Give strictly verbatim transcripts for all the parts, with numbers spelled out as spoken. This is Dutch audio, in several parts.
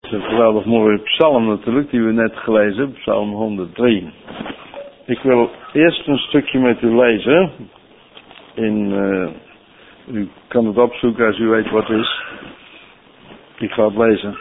Het is een geweldig mooie psalm natuurlijk, die we net gelezen hebben, psalm honderddrie. Ik wil eerst een stukje met u lezen. In, uh, u kan het opzoeken als u weet wat het is. Ik ga het lezen.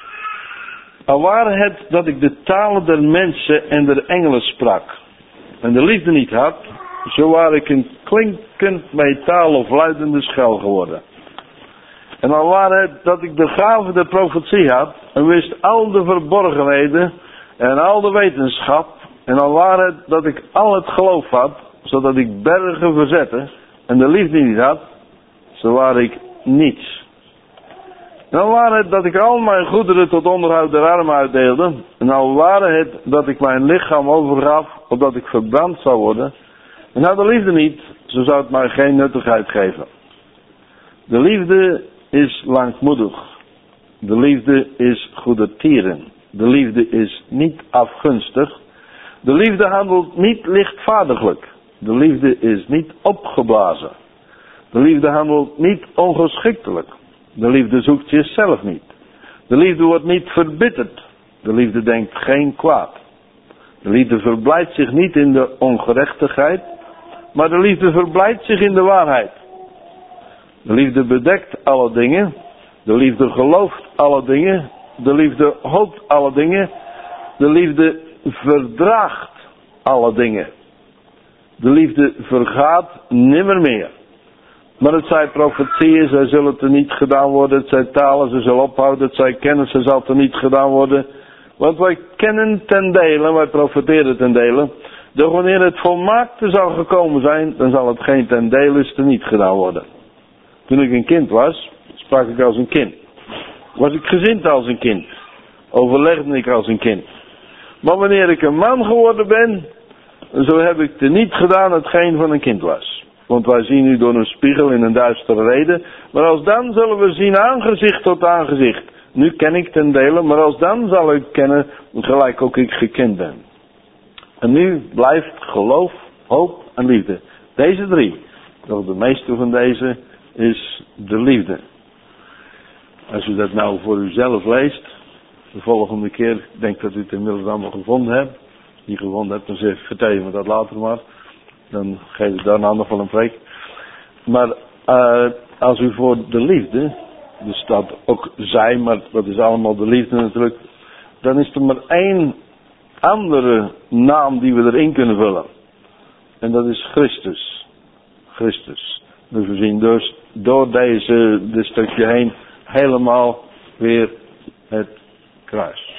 Al ware het dat ik de talen der mensen en der engelen sprak, en de liefde niet had, zo waar ik een klinkend metaal of luidende schel geworden. En al ware het dat ik de gave der profetie had, en wist al de verborgenheden en al de wetenschap, en al ware het dat ik al het geloof had, zodat ik bergen verzette, en de liefde niet had, zo waar ik niets. En al ware het dat ik al mijn goederen tot onderhoud der armen uitdeelde, en al ware het dat ik mijn lichaam overgaf, opdat ik verbrand zou worden, en had de liefde niet, zo zou het mij geen nuttigheid geven. De liefde is langmoedig. De liefde is goedertieren. De liefde is niet afgunstig. De liefde handelt niet lichtvaardiglijk. De liefde is niet opgeblazen. De liefde handelt niet ongeschiktelijk. De liefde zoekt zichzelf niet. De liefde wordt niet verbitterd. De liefde denkt geen kwaad. De liefde verblijdt zich niet in de ongerechtigheid, maar de liefde verblijdt zich in de waarheid. De liefde bedekt alle dingen. De liefde gelooft alle dingen. De liefde hoopt alle dingen. De liefde verdraagt alle dingen. De liefde vergaat nimmer meer. Maar het zij profetieën, zij zullen er niet gedaan worden. Het zij talen, ze zullen ophouden. Het zij kennis, ze zal er niet gedaan worden. Want wij kennen ten dele, wij profeteren ten dele. Doch wanneer het volmaakte zal gekomen zijn, dan zal het geen ten dele te niet gedaan worden. Toen ik een kind was, sprak ik als een kind. Was ik gezind als een kind. Overlegde ik als een kind. Maar wanneer ik een man geworden ben, zo heb ik te niet gedaan hetgeen van een kind was. Want wij zien nu door een spiegel in een duistere reden. Maar als dan zullen we zien aangezicht tot aangezicht. Nu ken ik ten dele, maar als dan zal ik kennen gelijk ook ik gekend ben. En nu blijft geloof, hoop en liefde. Deze drie. Doch de meeste van deze is de liefde. Als u dat nou voor uzelf leest, de volgende keer, ik denk dat u het inmiddels allemaal gevonden hebt. Niet gevonden hebt, dan zeg, vertel je me dat later maar. Dan geef ik daarna nog wel een preek. Maar uh, als u voor de liefde, er staat ook zij, maar dat is allemaal de liefde natuurlijk. Dan is er maar één andere naam die we erin kunnen vullen. En dat is Christus. Christus. Dus we zien dus door deze dit stukje heen helemaal weer het kruis.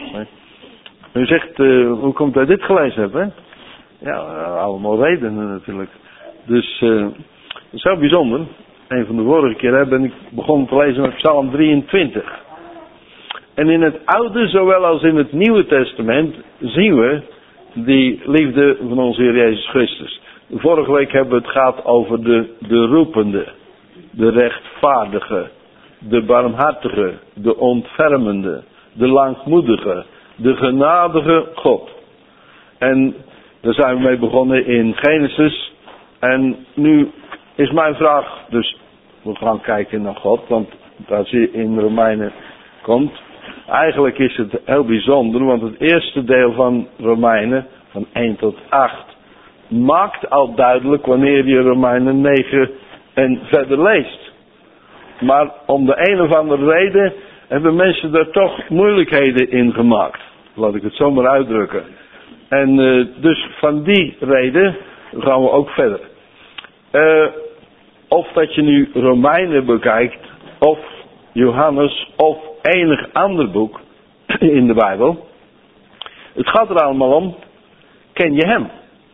U zegt, uh, hoe komt dat dit gelezen hebben? Hè? Ja, allemaal redenen natuurlijk. Dus uh, het is heel bijzonder. Een van de vorige keer ben ik begonnen te lezen met Psalm drieëntwintig. En in het Oude, zowel als in het Nieuwe Testament, zien we die liefde van onze Heer Jezus Christus. Vorige week hebben we het gehad over de, de roepende, de rechtvaardige, de barmhartige, de ontfermende, de langmoedige, de genadige God. En daar zijn we mee begonnen in Genesis. En nu is mijn vraag, dus we gaan kijken naar God, want als je in Romeinen komt, eigenlijk is het heel bijzonder, want het eerste deel van Romeinen, van één tot acht, maakt al duidelijk wanneer je Romeinen negen en verder leest. Maar om de een of andere reden hebben mensen daar toch moeilijkheden in gemaakt. Laat ik het zo maar uitdrukken. En uh, dus van die reden gaan we ook verder. Uh, of dat je nu Romeinen bekijkt, of Johannes, of enig ander boek in de Bijbel. Het gaat er allemaal om, ken je hem?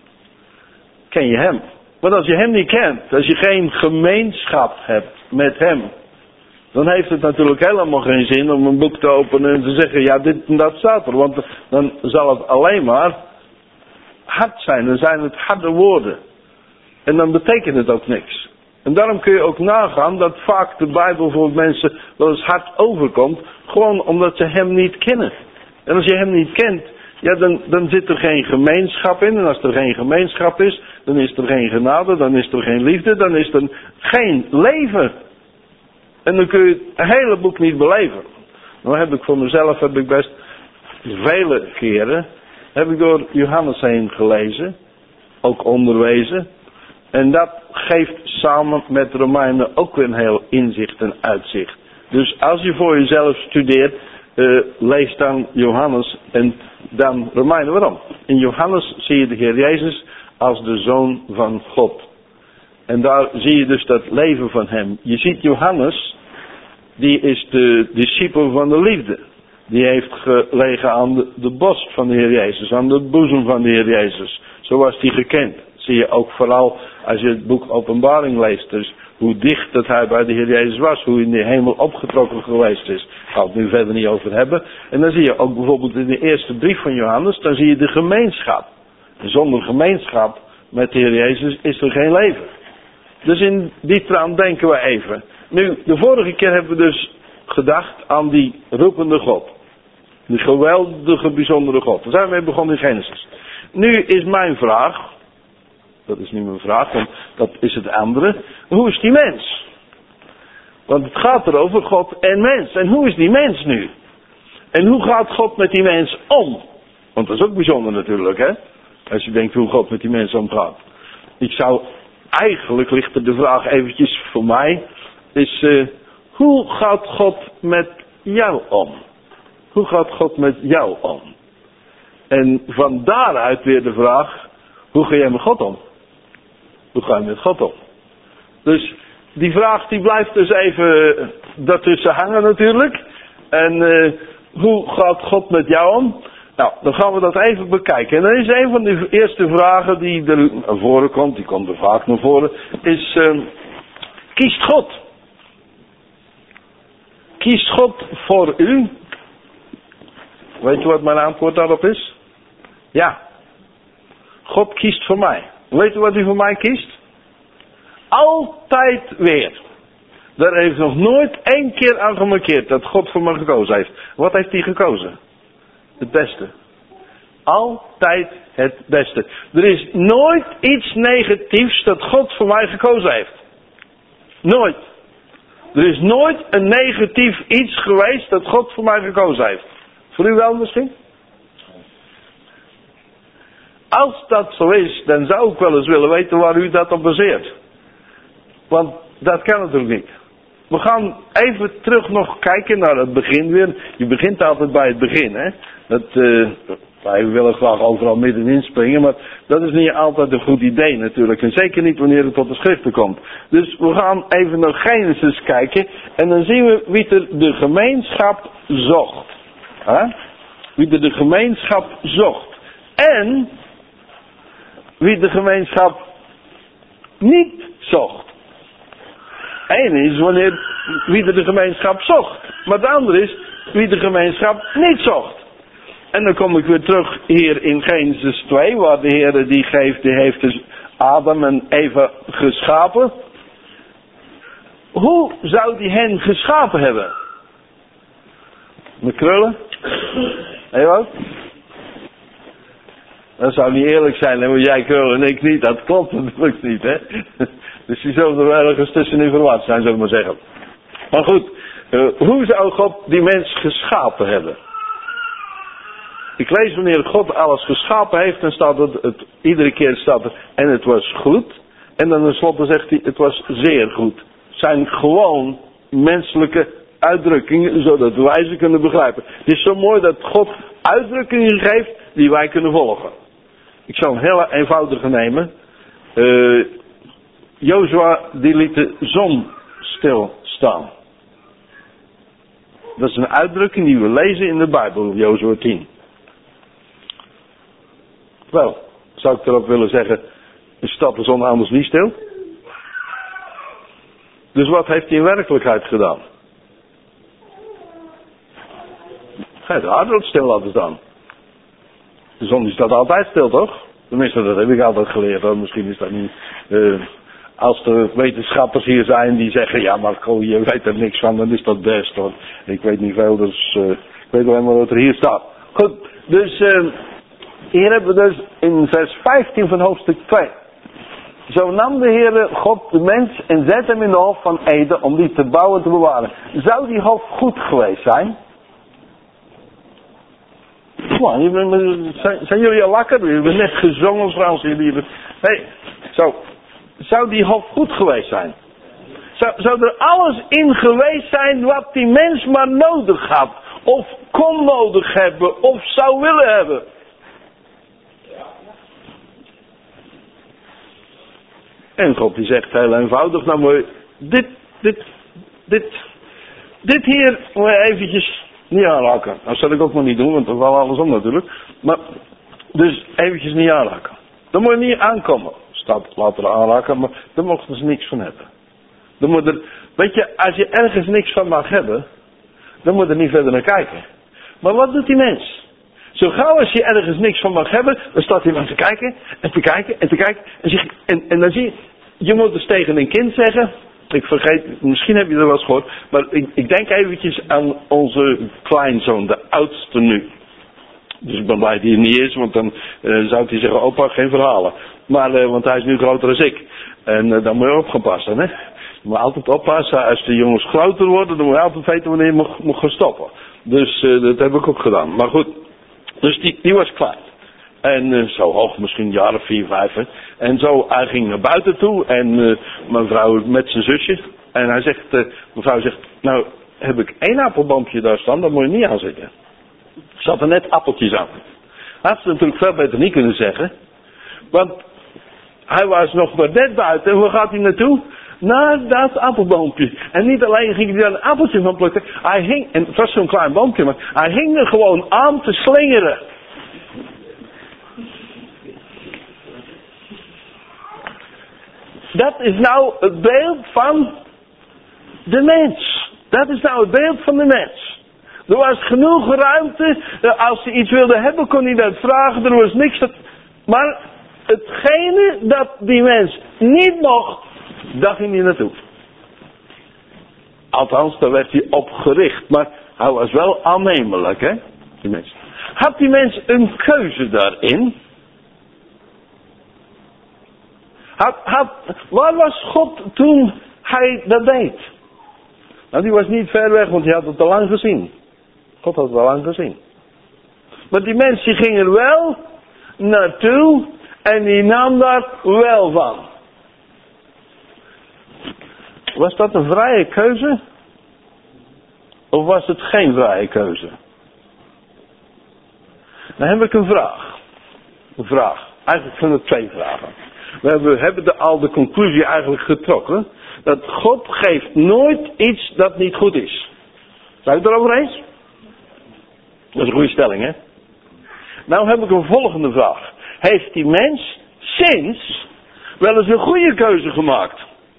Ken je hem? Want als je hem niet kent, als je geen gemeenschap hebt met hem, dan heeft het natuurlijk helemaal geen zin om een boek te openen en te zeggen, ja, dit en dat staat er. Want dan zal het alleen maar hard zijn, dan zijn het harde woorden. En dan betekent het ook niks. En daarom kun je ook nagaan dat vaak de Bijbel voor mensen wel eens hard overkomt, gewoon omdat ze hem niet kennen. En als je hem niet kent, ja, dan, dan zit er geen gemeenschap in. En als er geen gemeenschap is, dan is er geen genade, dan is er geen liefde, dan is er geen leven. En dan kun je het hele boek niet beleven. Nou heb ik voor mezelf, heb ik best vele keren, heb ik door Johannes heen gelezen, ook onderwezen. En dat geeft samen met Romeinen ook weer een heel inzicht en uitzicht. Dus als je voor jezelf studeert, uh, lees dan Johannes en dan Romeinen. Waarom? In Johannes zie je de Heer Jezus als de Zoon van God. En daar zie je dus dat leven van hem. Je ziet Johannes, die is de discipel van de liefde. Die heeft gelegen aan de, de borst van de Heer Jezus, aan de boezem van de Heer Jezus. Zo was hij gekend. Zie je ook vooral als je het boek Openbaring leest. Dus hoe dicht dat hij bij de Heer Jezus was. Hoe hij in de hemel opgetrokken geweest is. Daar gaan we het nu verder niet over hebben. En dan zie je ook bijvoorbeeld in de eerste brief van Johannes. Dan zie je de gemeenschap. En zonder gemeenschap met de Heer Jezus is er geen leven. Dus in die trant denken we even. Nu, de vorige keer hebben we dus gedacht aan die roepende God. Die geweldige, bijzondere God. Daar zijn we mee begonnen in Genesis. Nu is mijn vraag. Dat is niet mijn vraag, want dat is het andere. Hoe is die mens? Want het gaat er over God en mens. En hoe is die mens nu? En hoe gaat God met die mens om? Want dat is ook bijzonder natuurlijk, hè? Als je denkt hoe God met die mens omgaat. Ik zou, eigenlijk ligt er de vraag eventjes voor mij. Is, uh, hoe gaat God met jou om? Hoe gaat God met jou om? En van daaruit weer de vraag, hoe ga jij met God om? Hoe ga je met God om? Dus die vraag die blijft dus even daartussen hangen natuurlijk. En uh, hoe gaat God met jou om? Nou, dan gaan we dat even bekijken. En dan is een van de eerste vragen die er naar voren komt, die komt er vaak naar voren, is, uh, kiest God? Kiest God voor u? Weet u wat mijn antwoord daarop is? Ja. God kiest voor mij. Weet u wat hij voor mij kiest? Altijd weer. Daar heeft nog nooit één keer aan gemarkeerd dat God voor mij gekozen heeft. Wat heeft hij gekozen? Het beste. Altijd het beste. Er is nooit iets negatiefs dat God voor mij gekozen heeft. Nooit. Er is nooit een negatief iets geweest dat God voor mij gekozen heeft. Voor u wel misschien? Als dat zo is, dan zou ik wel eens willen weten waar u dat op baseert. Want dat kan natuurlijk niet. We gaan even terug nog kijken naar het begin weer. Je begint altijd bij het begin, hè. Dat, uh, wij willen graag overal middenin springen, maar dat is niet altijd een goed idee natuurlijk. En zeker niet wanneer het tot de schriften komt. Dus we gaan even naar Genesis kijken. En dan zien we wie er de gemeenschap zocht. Huh? Wie er de gemeenschap zocht. En wie de gemeenschap niet zocht. Eén is wanneer wie er de gemeenschap zocht. Maar de andere is wie de gemeenschap niet zocht. En dan kom ik weer terug hier in Genesis twee. Waar de Heer die geeft, die heeft dus Adam en Eva geschapen. Hoe zou die hen geschapen hebben? Met krullen? Hé wat? Dat zou niet eerlijk zijn, hè? Want jij krullen en ik niet. Dat klopt natuurlijk niet, hè? Dus die zullen er wel ergens tussenin verwaard zijn, zullen we maar zeggen. Maar goed, uh, hoe zou God die mens geschapen hebben? Ik lees wanneer God alles geschapen heeft, dan staat het, het iedere keer staat er, en het was goed. En dan tenslotte zegt hij, het was zeer goed. Het zijn gewoon menselijke uitdrukkingen, zodat wij ze kunnen begrijpen. Het is zo mooi dat God uitdrukkingen geeft die wij kunnen volgen. Ik zal een heel eenvoudige nemen. Uh, Jozua die liet de zon stilstaan. Dat is een uitdrukking die we lezen in de Bijbel, Jozua tien. Wel, zou ik erop willen zeggen, staat de zon anders niet stil? Dus wat heeft hij in werkelijkheid gedaan? Hij heeft de aarde stil laten staan. De zon die staat altijd stil, toch? Tenminste, dat heb ik altijd geleerd. Hoor. Misschien is dat niet... Uh, als er wetenschappers hier zijn die zeggen... Ja, maar goh, je weet er niks van, dan is dat best, hoor. Ik weet niet veel, dus... Uh, ik weet alleen maar wat er hier staat. Goed, dus... Uh, hier hebben we dus in vers vijftien van hoofdstuk twee. Zo nam de Heere God de mens en zette hem in de hof van Eden om die te bouwen en te bewaren. Zou die hof goed geweest zijn? on. Zijn, zijn jullie al wakker? We hebben net gezongen trouwens. Hey, zo. Zou die hof goed geweest zijn? Zou, zou er alles in geweest zijn wat die mens maar nodig had? Of kon nodig hebben? Of zou willen hebben? En God die zegt heel eenvoudig, nou moet je dit, dit, dit, dit hier moet je eventjes niet aanraken. Dat zal ik ook maar niet doen, want dat valt alles om natuurlijk. Maar, dus eventjes niet aanraken. Dan moet je niet aankomen. Staat later aanraken, maar daar mochten ze niks van hebben. Dan moet er, weet je, als je ergens niks van mag hebben, dan moet je er niet verder naar kijken. Maar wat doet die mens? Zo gauw als je ergens niks van mag hebben, dan staat hij maar te kijken en te kijken en te kijken. En, zeg, en, en dan zie je, je moet dus tegen een kind zeggen, ik vergeet, misschien heb je er wel eens gehoord, maar ik, ik denk eventjes aan onze kleinzoon, de oudste nu. Dus ik ben blij dat hij er niet is, want dan uh, zou hij zeggen, opa, geen verhalen. Maar, uh, want hij is nu groter dan ik. En uh, dan moet je op gaan passen, hè. Je moet altijd oppassen, als de jongens groter worden, dan moet je altijd weten wanneer je moet, moet gaan stoppen. Dus uh, dat heb ik ook gedaan. Maar goed, dus die, die was klein. En uh, zo hoog, misschien een jaar of vier, vijf. Hè. En zo, hij ging naar buiten toe en uh, mijn vrouw met zijn zusje. En hij zegt, uh, mevrouw zegt, nou heb ik één appelboompje daar staan, daar moet je niet aan zitten. Er zaten net appeltjes aan. Hij had ze natuurlijk veel beter niet kunnen zeggen. Want hij was nog maar net buiten. En waar gaat hij naartoe? Naar dat appelboompje. En niet alleen ging hij daar een appeltje van plukken. Hij hing, en het was zo'n klein boompje, maar hij hing er gewoon aan te slingeren. Dat is nou het beeld van de mens. Dat is nou het beeld van de mens. Er was genoeg ruimte. Als hij iets wilde hebben, kon hij dat vragen. Er was niks. Dat... Maar hetgene dat die mens niet mocht, daar ging hij naartoe. Althans, daar werd hij op gericht. Maar hij was wel aannemelijk, hè? Die mens. Had die mens een keuze daarin? Had, had, waar was God toen hij dat deed? Nou, die was niet ver weg, want hij had het al lang gezien. God had het al lang gezien. Maar die mens die ging er wel naartoe en die nam daar wel van. Was dat een vrije keuze? Of was het geen vrije keuze? Dan heb ik een vraag. Een vraag. Eigenlijk zijn er twee vragen. We hebben, hebben de, al de conclusie eigenlijk getrokken. Dat God geeft nooit iets dat niet goed is. Zijn we het erover eens? Dat is een goede stelling, hè? Nou heb ik een volgende vraag. Heeft die mens sinds wel eens een goede keuze gemaakt?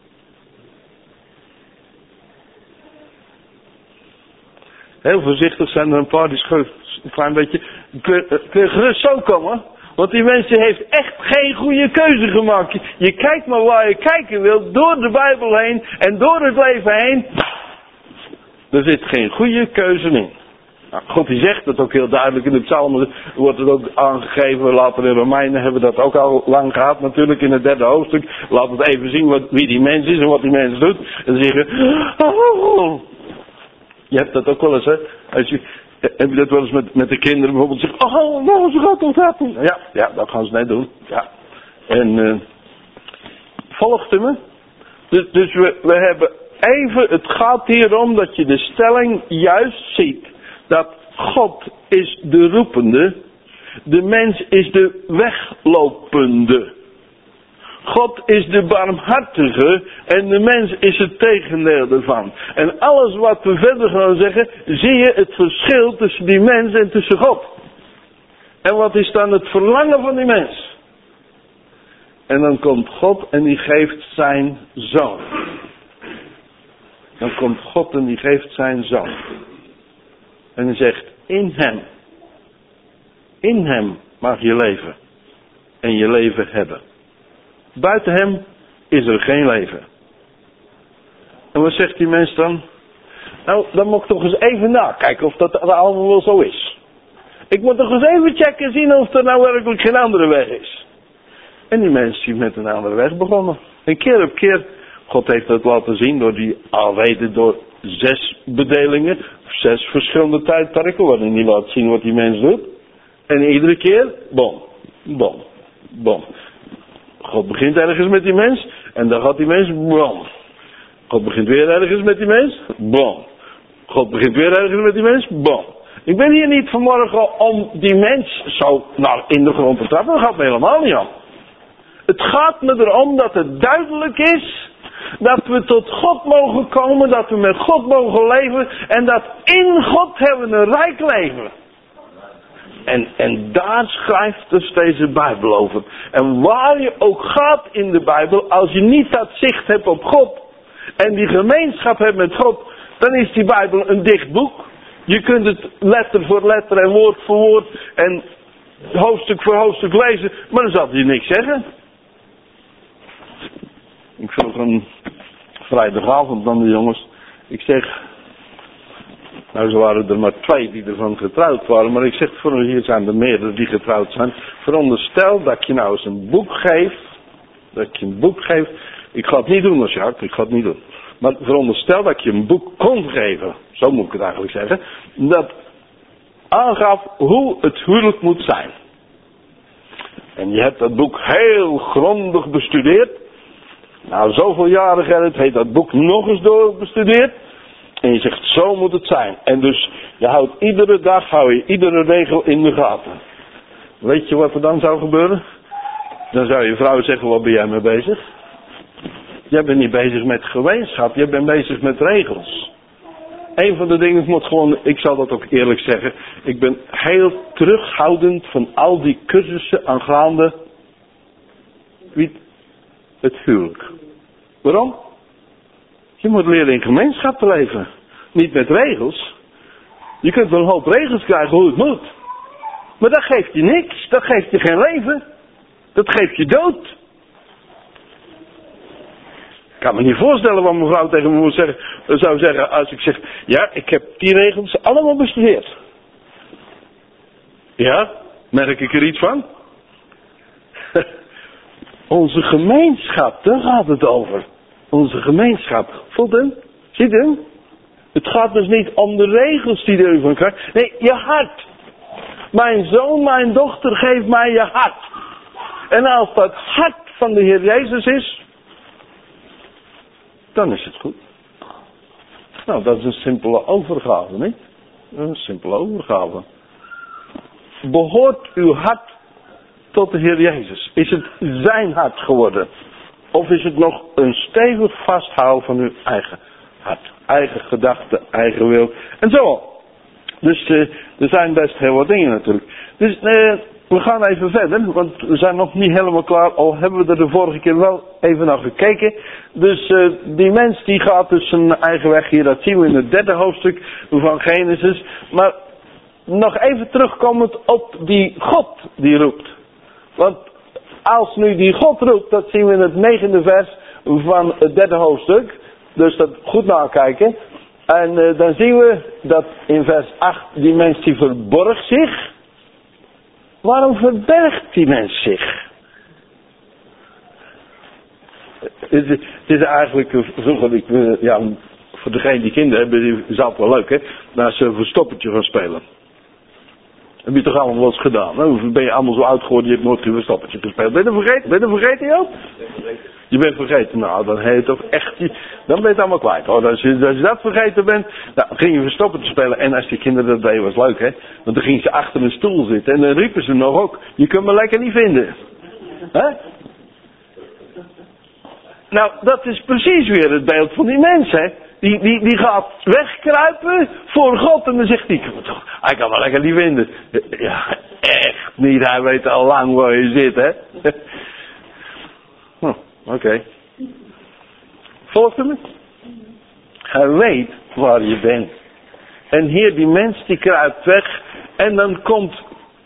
Heel voorzichtig zijn er een paar die schuiven een klein beetje. Kun je gerust zo komen? Want die mens heeft echt geen goede keuze gemaakt. Je kijkt maar waar je kijken wilt, door de Bijbel heen en door het leven heen. Er zit geen goede keuze in. Nou, God die zegt dat ook heel duidelijk in de psalmen, wordt het ook aangegeven, later in Romeinen hebben we dat ook al lang gehad natuurlijk in het derde hoofdstuk. Laat het even zien wat, wie die mens is en wat die mens doet. En dan zeg je, oh. Je hebt dat ook wel eens, hè. Als je, heb je dat wel eens met, met de kinderen bijvoorbeeld zeggen, oh, nou, ze gaat toch dat doen. Ja, ja, dat gaan ze net doen. Ja. En, uh, volgt u me? Dus, dus we, we hebben even, het gaat hier om dat je de stelling juist ziet. Dat God is de roepende, de mens is de weglopende. God is de barmhartige en de mens is het tegendeel ervan. En alles wat we verder gaan zeggen, zie je het verschil tussen die mens en tussen God. En wat is dan het verlangen van die mens? En dan komt God en die geeft zijn zoon. Dan komt God en die geeft zijn zoon. En hij zegt, in hem, in hem mag je leven en je leven hebben. Buiten hem is er geen leven. En wat zegt die mens dan? Nou, dan moet ik toch eens even nakijken of dat allemaal wel zo is. Ik moet toch eens even checken zien of er nou werkelijk geen andere weg is. En die mens is met een andere weg begonnen. En keer op keer, God heeft dat laten zien door die alweten door zes bedelingen. Zes verschillende tijdperken waarin hij laat zien wat die mens doet. En iedere keer, bom, bom, bom. God begint ergens met die mens. En dan gaat die mens, bom. God begint weer ergens met die mens, bom. God begint weer ergens met die mens, bom. Ik ben hier niet vanmorgen om die mens zo naar in de grond te trappen. Dat gaat me helemaal niet om. Het gaat me erom dat het duidelijk is dat we tot God mogen komen, dat we met God mogen leven en dat in God hebben we een rijk leven. En, en daar schrijft dus deze Bijbel over. En waar je ook gaat in de Bijbel, als je niet dat zicht hebt op God en die gemeenschap hebt met God, dan is die Bijbel een dicht boek. Je kunt het letter voor letter en woord voor woord en hoofdstuk voor hoofdstuk lezen, maar dan zal je niks zeggen. Ik vroeg een vrijdagavond aan de jongens, ik zeg, nou ze waren er maar twee die ervan getrouwd waren, maar ik zeg, voor hier zijn er meerdere die getrouwd zijn. Veronderstel dat je nou eens een boek geeft, dat je een boek geeft, ik ga het niet doen als Jacques, ik ga het niet doen. Maar veronderstel dat je een boek kon geven, zo moet ik het eigenlijk zeggen, dat aangaf hoe het huwelijk moet zijn. En je hebt dat boek heel grondig bestudeerd. Nou, zoveel jaren Gerrit heeft dat boek nog eens doorbestudeerd. En je zegt, zo moet het zijn. En dus, je houdt iedere dag, hou je iedere regel in de gaten. Weet je wat er dan zou gebeuren? Dan zou je vrouw zeggen, wat ben jij mee bezig? Jij bent niet bezig met gemeenschap, jij bent bezig met regels. Een van de dingen moet gewoon, ik zal dat ook eerlijk zeggen, ik ben heel terughoudend van al die cursussen aangaande het huwelijk. Waarom? Je moet leren in gemeenschap te leven. Niet met regels. Je kunt wel een hoop regels krijgen hoe het moet. Maar dat geeft je niks. Dat geeft je geen leven. Dat geeft je dood. Ik kan me niet voorstellen wat mevrouw tegen me moet zeggen, zou zeggen als ik zeg, ja, ik heb die regels allemaal bestudeerd. Ja, merk ik er iets van? Onze gemeenschap, daar gaat het over. Onze gemeenschap. Voelt u? Ziet u? Het gaat dus niet om de regels die u van krijgt. Nee, je hart. Mijn zoon, mijn dochter, geef mij je hart. En als dat hart van de Heer Jezus is, dan is het goed. Nou, dat is een simpele overgave, niet? Een simpele overgave. Behoort uw hart tot de Heer Jezus? Is het zijn hart geworden? Of is het nog een stevig vasthouden van uw eigen hart? Eigen gedachten, eigen wil. En zo. Dus uh, er zijn best heel wat dingen natuurlijk. Dus uh, we gaan even verder. Want we zijn nog niet helemaal klaar. Al hebben we er de vorige keer wel even naar gekeken. Dus uh, die mens die gaat dus zijn eigen weg hier. Dat zien we in het derde hoofdstuk van Genesis. Maar nog even terugkomend op die God die roept. Want als nu die God roept, dat zien we in het negende vers van het derde hoofdstuk. Dus dat goed nakijken. En uh, dan zien we dat in vers acht die mens die verborgt zich. Waarom verbergt die mens zich? Het is, het is eigenlijk vroeger, ik, ja, voor degene die kinderen hebben, is het wel leuk hè. Naar ze een verstoppertje gaan spelen. Heb je toch allemaal wel eens gedaan? Hè? Ben je allemaal zo oud geworden, je hebt nooit een verstoppertje gespeeld. Ben je dat vergeten? Ben je dat vergeten, Joop? Je bent vergeten. Nou, dan heet het toch echt, dan ben je het allemaal kwijt. Hoor. Als, je, als je dat vergeten bent, nou, ging je verstoppertje spelen. En als die kinderen dat deden, was leuk, hè. Want dan gingen ze achter een stoel zitten. En dan riepen ze nog ook, je kunt me lekker niet vinden. Hè? Nou, dat is precies weer het beeld van die mens, hè. Die, die, die gaat wegkruipen voor God en dan zegt hij, hij kan me lekker niet vinden. Ja, echt niet, hij weet al lang waar je zit, hè. Hm, Oké. Okay. Volgt u me? Hij weet waar je bent. En hier die mens die kruipt weg en dan komt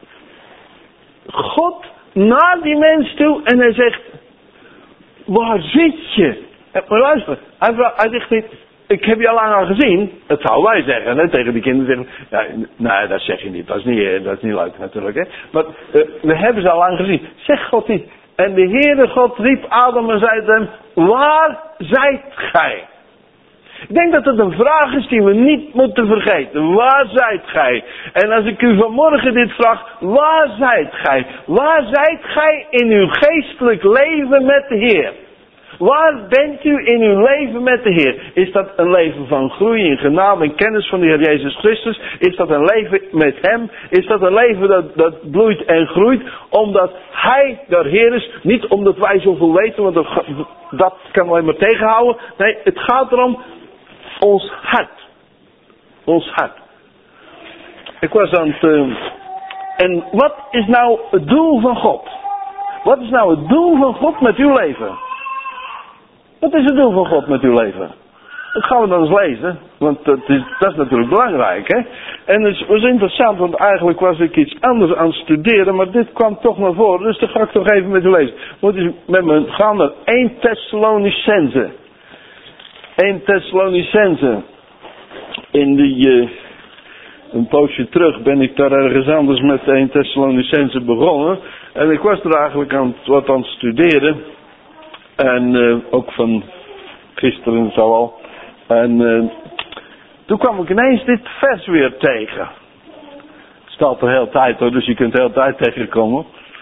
God naar die mens toe en hij zegt, waar zit je? Maar luister, hij, vraagt, hij zegt niet, ik heb je al lang al gezien. Dat zouden wij zeggen, hè, tegen die kinderen zeggen. Ja, nee, dat zeg je niet. Dat is niet, dat is niet leuk natuurlijk. Hè. Maar uh, we hebben ze al lang gezien. Zeg God niet. En de Heere God riep Adam en zei hem, waar zijt gij? Ik denk dat het een vraag is die we niet moeten vergeten. Waar zijt gij? En als ik u vanmorgen dit vraag, waar zijt gij? Waar zijt gij in uw geestelijk leven met de Heer? Waar bent u in uw leven met de Heer? Is dat een leven van groei in genade en kennis van de Heer Jezus Christus? Is dat een leven met Hem? Is dat een leven dat, dat bloeit en groeit omdat Hij de Heer is? Niet omdat wij zoveel weten, want dat, dat kan alleen maar tegenhouden. Nee, het gaat erom ons hart. Ons hart. Ik was aan het... Uh, en wat is nou het doel van God? Wat is nou het doel van God met uw leven? Wat is het doel van God met uw leven? Dat gaan we dan eens lezen. Want dat is, dat is natuurlijk belangrijk. Hè? En het was interessant. Want eigenlijk was ik iets anders aan het studeren. Maar dit kwam toch naar voren. Dus dat ga ik toch even met u lezen. Moet u met me gaan naar Eerste Thessalonicense. Eerste Thessalonicense. In die... Uh, een poosje terug ben ik daar ergens anders met Eerste Thessalonicense begonnen. En ik was er eigenlijk aan het, wat aan het studeren. En uh, ook van gisteren zo al. En uh, toen kwam ik ineens dit vers weer tegen. Het staat er heel tijd hoor, dus je kunt de hele tijd tegenkomen.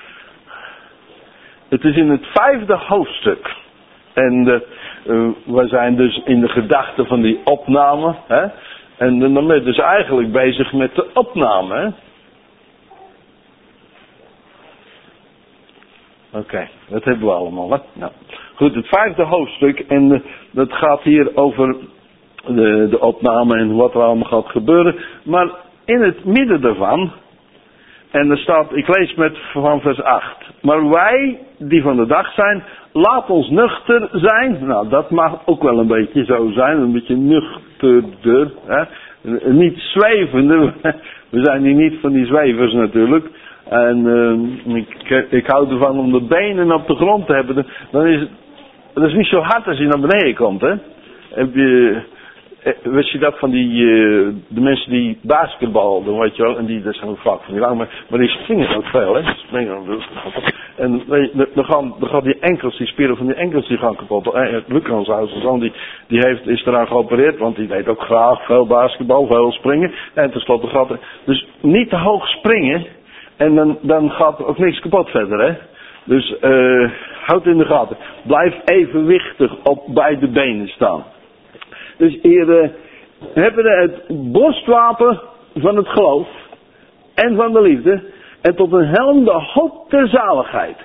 Het is in het vijfde hoofdstuk. En uh, uh, we zijn dus in de gedachte van die opname. Hè? En uh, dan ben je dus eigenlijk bezig met de opname. Hè? Oké, okay, dat hebben we allemaal. Hè? Nou. Goed, het vijfde hoofdstuk. En uh, dat gaat hier over de, de opname en wat er allemaal gaat gebeuren. Maar in het midden daarvan. En er staat, ik lees met van vers acht. Maar wij die van de dag zijn, laat ons nuchter zijn. Nou, dat mag ook wel een beetje zo zijn. Een beetje nuchterder. Hè? Niet zwevende. We zijn hier niet van die zwevers natuurlijk. En uh, ik, ik hou ervan om de benen op de grond te hebben. Dan is het, dat is niet zo hard als je naar beneden komt. Hè? Heb je, weet je dat van die, uh, de mensen die basketbal doen, weet je wel. En die, dat zijn ook vaak van die lang, maar, maar die springen ook veel. Hè? Springen ook. En dan gaan, dan gaan die enkels, die spieren van die enkels, die gaan kapot. Eh, Lucas, zijn zoon, die, die heeft, is eraan geopereerd, want die deed ook graag veel basketbal, veel springen. En tenslotte gaat er, dus niet te hoog springen. En dan, dan gaat er ook niks kapot verder, hè. Dus uh, houd in de gaten. Blijf evenwichtig op beide benen staan. Dus hier uh, hebben we het borstwapen van het geloof en van de liefde. En tot een helm de hoop der zaligheid.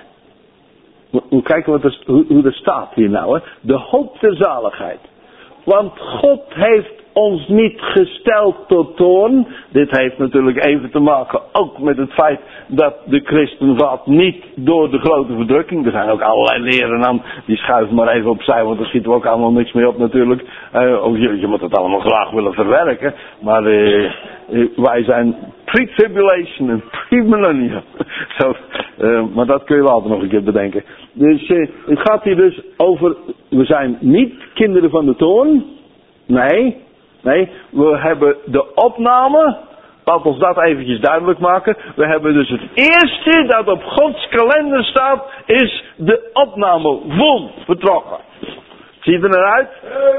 Moet kijken wat er, hoe, hoe dat staat hier nou, hè. De hoop der zaligheid. Want God heeft ons niet gesteld tot toorn. Dit heeft natuurlijk even te maken ook met het feit dat de christenvaart niet door de grote verdrukking. Er zijn ook allerlei leren aan. Die schuiven maar even opzij, want daar schieten we ook allemaal niks mee op natuurlijk. Uh, of je, je moet het allemaal graag willen verwerken. Maar uh, uh, wij zijn pre-tribulation en pre-millennium. so, uh, maar dat kun je later nog een keer bedenken. Dus uh, het gaat hier dus over, we zijn niet kinderen van de toorn. Nee. Nee, we hebben de opname, laat ons dat eventjes duidelijk maken. We hebben dus het eerste dat op Gods kalender staat, is de opname. Vol, vertrokken. Zie je er naar uit?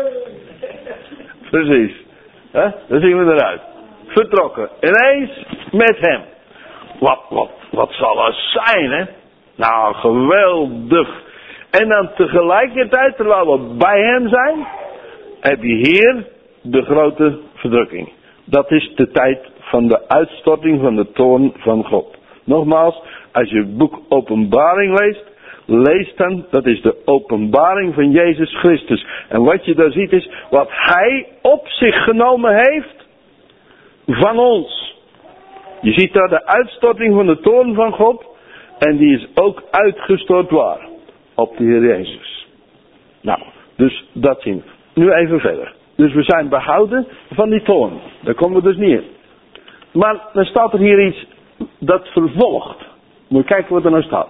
Precies. He? Daar zien we eruit. Vertrokken. Ineens met hem. Wat, wat, wat zal er zijn, hè? Nou, geweldig. En dan tegelijkertijd, terwijl we bij hem zijn, heb je hier de grote verdrukking. Dat is de tijd van de uitstorting van de toorn van God. Nogmaals, als je het boek Openbaring leest, lees dan, dat is de openbaring van Jezus Christus. En wat je daar ziet is, wat Hij op zich genomen heeft van ons. Je ziet daar de uitstorting van de toorn van God. En die is ook uitgestort waar? Op de Heer Jezus. Nou, dus dat zien we. Nu even verder. Dus we zijn behouden van die toorn. Daar komen we dus niet in. Maar dan staat er hier iets dat vervolgt. Moet je kijken wat er nou staat.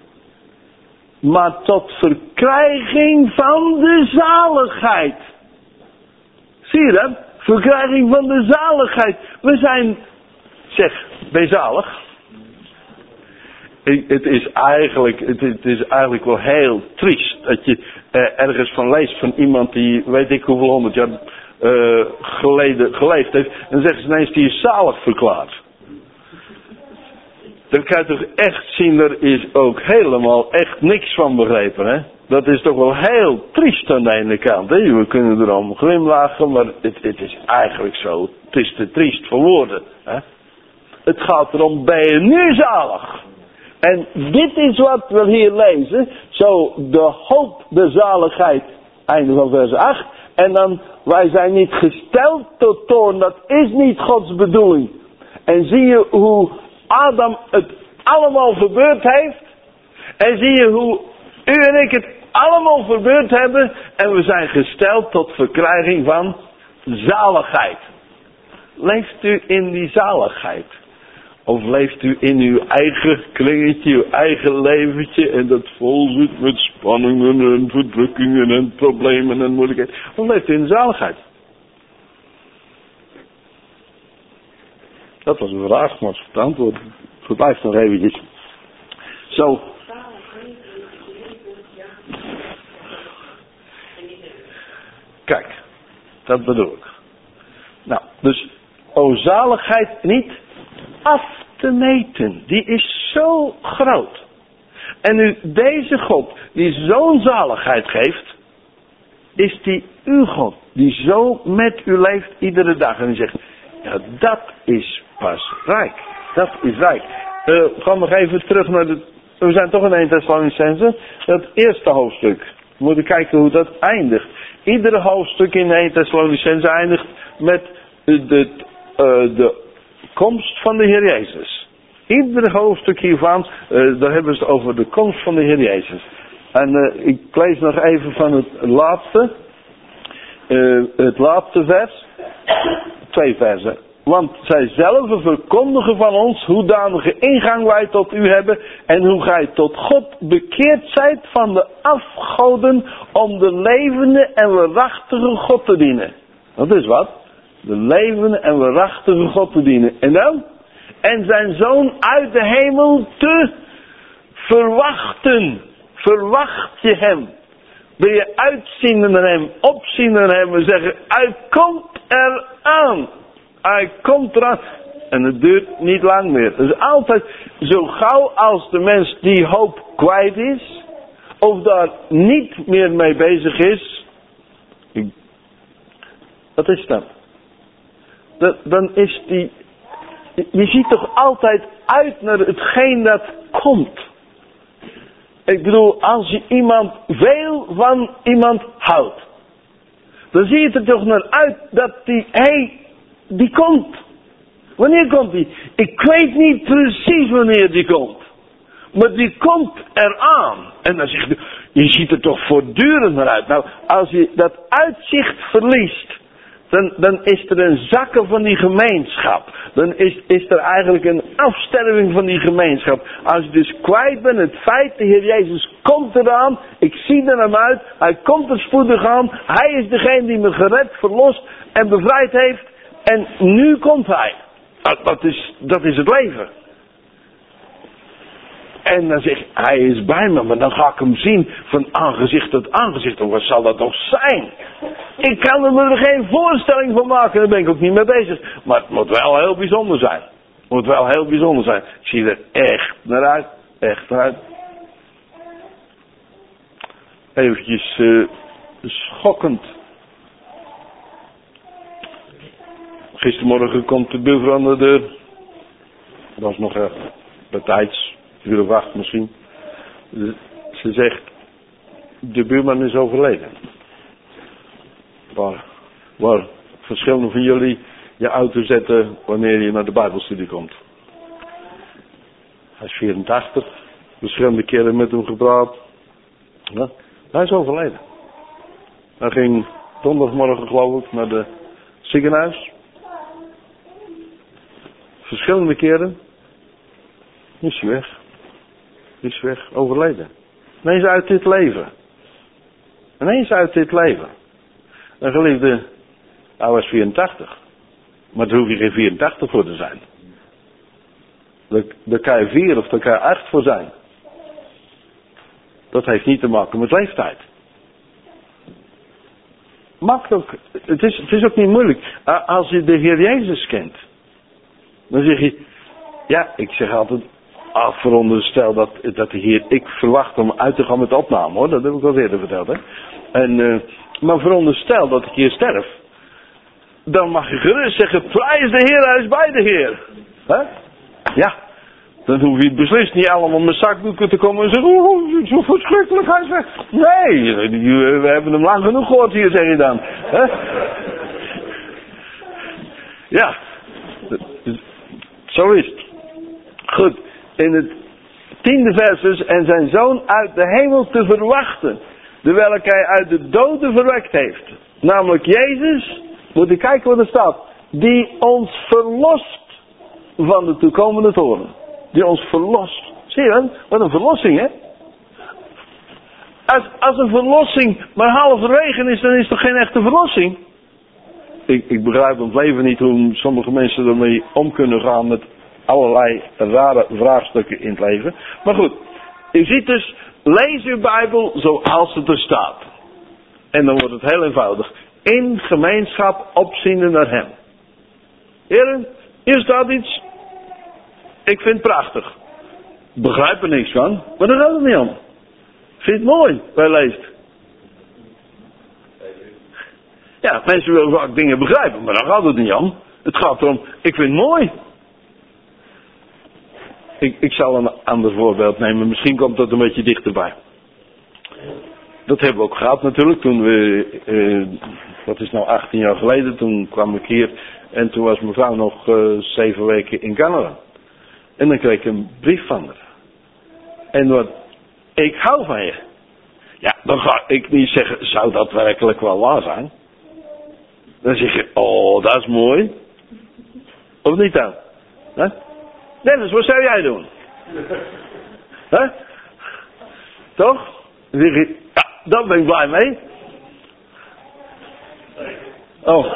Maar tot verkrijging van de zaligheid. Zie je dat? Verkrijging van de zaligheid. We zijn, zeg, ben je zalig? het is eigenlijk, het, het is eigenlijk wel heel triest dat je uh, ergens van leest van iemand die weet ik hoeveel honderd jaar uh, geleden geleefd heeft. En dan zeggen ze ineens die is zalig verklaard. Dan kan je toch echt zien, er is ook helemaal echt niks van begrepen, hè. Dat is toch wel heel triest aan de ene kant, hè. We kunnen erom glimlachen, maar het, het is eigenlijk zo, het is te triest voor woorden, hè. Het gaat erom, ben je nu zalig? En dit is wat we hier lezen, zo de hoop, de zaligheid, einde van vers acht. En dan, wij zijn niet gesteld tot toorn, dat is niet Gods bedoeling. En zie je hoe Adam het allemaal verbeurd heeft. En zie je hoe u en ik het allemaal verbeurd hebben. En we zijn gesteld tot verkrijging van zaligheid. Leeft u in die zaligheid? Of leeft u in uw eigen kringetje, uw eigen leventje. En dat vol zit met spanningen en verdrukkingen en problemen en moeilijkheden. Of leeft u in de zaligheid? Dat was een vraag, maar het antwoord verblijft nog eventjes. Zo. Kijk, dat bedoel ik. Nou, dus, o zaligheid niet af te meten. Die is zo groot. En nu deze God, die zo'n zaligheid geeft, is die uw God, die zo met u leeft iedere dag. En u zegt, ja, dat is pas rijk. Dat is rijk. Uh, we gaan nog even terug naar de... We zijn toch in Eerste Thessalonicenzen. Dat eerste hoofdstuk. We moeten kijken hoe dat eindigt. Iedere hoofdstuk in Eerste Thessalonicenzen eindigt met de, de, uh, de komst van de Heer Jezus. Iedere hoofdstuk hiervan, uh, daar hebben ze het over de komst van de Heer Jezus. En uh, ik lees nog even van het laatste. Uh, het laatste vers. Twee versen. Want zij zelf verkondigen van ons hoedanige ingang wij tot u hebben en hoe gij tot God bekeerd zijt van de afgoden om de levende en waarachtige God te dienen. Dat is wat? De levende en waarachtige God te dienen. En dan? En zijn zoon uit de hemel te verwachten. Verwacht je hem? Ben je uitziende naar hem, opziende naar hem en zeggen, hij komt eraan. Hij komt eraan. En het duurt niet lang meer. Dus altijd zo gauw als de mens die hoop kwijt is, of daar niet meer mee bezig is, wat is dat? dat dan is die, je ziet toch altijd uit naar hetgeen dat komt. Ik bedoel, als je iemand veel van iemand houdt, dan zie je er toch naar uit dat die, hé, hey, die komt. Wanneer komt die? Ik weet niet precies wanneer die komt. Maar die komt eraan. En dan zeg je, je ziet er toch voortdurend naar uit. Nou, als je dat uitzicht verliest, dan, dan is er een zakken van die gemeenschap. Dan is, is er eigenlijk een afsterving van die gemeenschap. Als je dus kwijt bent het feit, de Heer Jezus komt eraan. Ik zie er naar hem uit. Hij komt er spoedig aan. Hij is degene die me gered, verlost en bevrijd heeft. En nu komt hij. Dat, dat, is, dat is het leven. En dan zeg ik, hij is bij me, maar dan ga ik hem zien van aangezicht tot aangezicht. Wat zal dat toch zijn? Ik kan er me er geen voorstelling van maken, daar ben ik ook niet mee bezig. Maar het moet wel heel bijzonder zijn. Het moet wel heel bijzonder zijn. Ik zie er echt naar uit. Echt naar uit. Eventjes uh, schokkend. Gistermorgen komt de buurvrouw aan de deur. Dat was nog echt betijds. Een uur of acht misschien. Ze zegt, de buurman is overleden. Waar, waar verschillende van jullie je auto zetten wanneer je naar de Bijbelstudie komt. Hij is vierentachtig. Verschillende keren met hem gepraat. Ja, hij is overleden. Hij ging donderdagmorgen geloof ik naar de ziekenhuis. Verschillende keren. Is hij weg. Is weg, overleden. Ineens uit dit leven. Ineens uit dit leven. Een geliefde, hij was vierentachtig. Maar daar hoef je geen vierentachtig voor te zijn. Daar, daar kan je vier of daar kan je acht voor zijn. Dat heeft niet te maken met leeftijd. Maakt ook, het is, het is ook niet moeilijk. Als je de Heer Jezus kent, dan zeg je, ja, ik zeg altijd, ah, veronderstel dat, dat de Heer, ik verwacht om uit te gaan met de opname, hoor, dat heb ik al eerder verteld, hè. En, uh, maar veronderstel dat ik hier sterf, dan mag je gerust zeggen, prijs de Heer, hij is bij de Heer. Hè? Ja, dan hoef je beslist niet allemaal met zakdoeken te komen en zeggen, oeh, zo verschrikkelijk, hij is weg. Nee, we hebben hem lang genoeg gehoord hier, zeg je dan. Hè? Ja, zo is het. Goed, in het tiende vers dus, en zijn zoon uit de hemel te verwachten, terwijl hij uit de doden verwekt heeft. Namelijk Jezus, moet je kijken wat er staat, die ons verlost van de toekomende toorn. Die ons verlost. Zie je dat? Wat een verlossing, hè? Als, als een verlossing maar halverwege is, dan is het toch geen echte verlossing? Ik, ik begrijp in het leven niet hoe sommige mensen ermee om kunnen gaan met allerlei rare vraagstukken in het leven. Maar goed, u ziet dus, lees uw Bijbel zoals het er staat. En dan wordt het heel eenvoudig. In gemeenschap opziende naar hem. Heren, hier staat iets. Ik vind het prachtig. Begrijp er niks van, maar daar gaat het niet om. Vind het mooi, wij leest. Ja, mensen willen vaak dingen begrijpen, maar daar gaat het niet om. Het gaat erom, ik vind het mooi. Ik, ik zal een ander voorbeeld nemen, misschien komt dat een beetje dichterbij. Dat hebben we ook gehad natuurlijk, toen we, uh, dat is nou achttien jaar geleden, toen kwam ik hier en toen was mevrouw nog uh, zeven weken in Canada. En dan kreeg ik een brief van haar. En wat, ik hou van je. Ja, dan ga ik niet zeggen, zou dat werkelijk wel waar zijn? Dan zeg je, oh, dat is mooi. Of niet dan? Huh? Dennis, wat zou jij doen? Huh? Toch? Dan zeg je, ja, daar ben ik blij mee. Oh.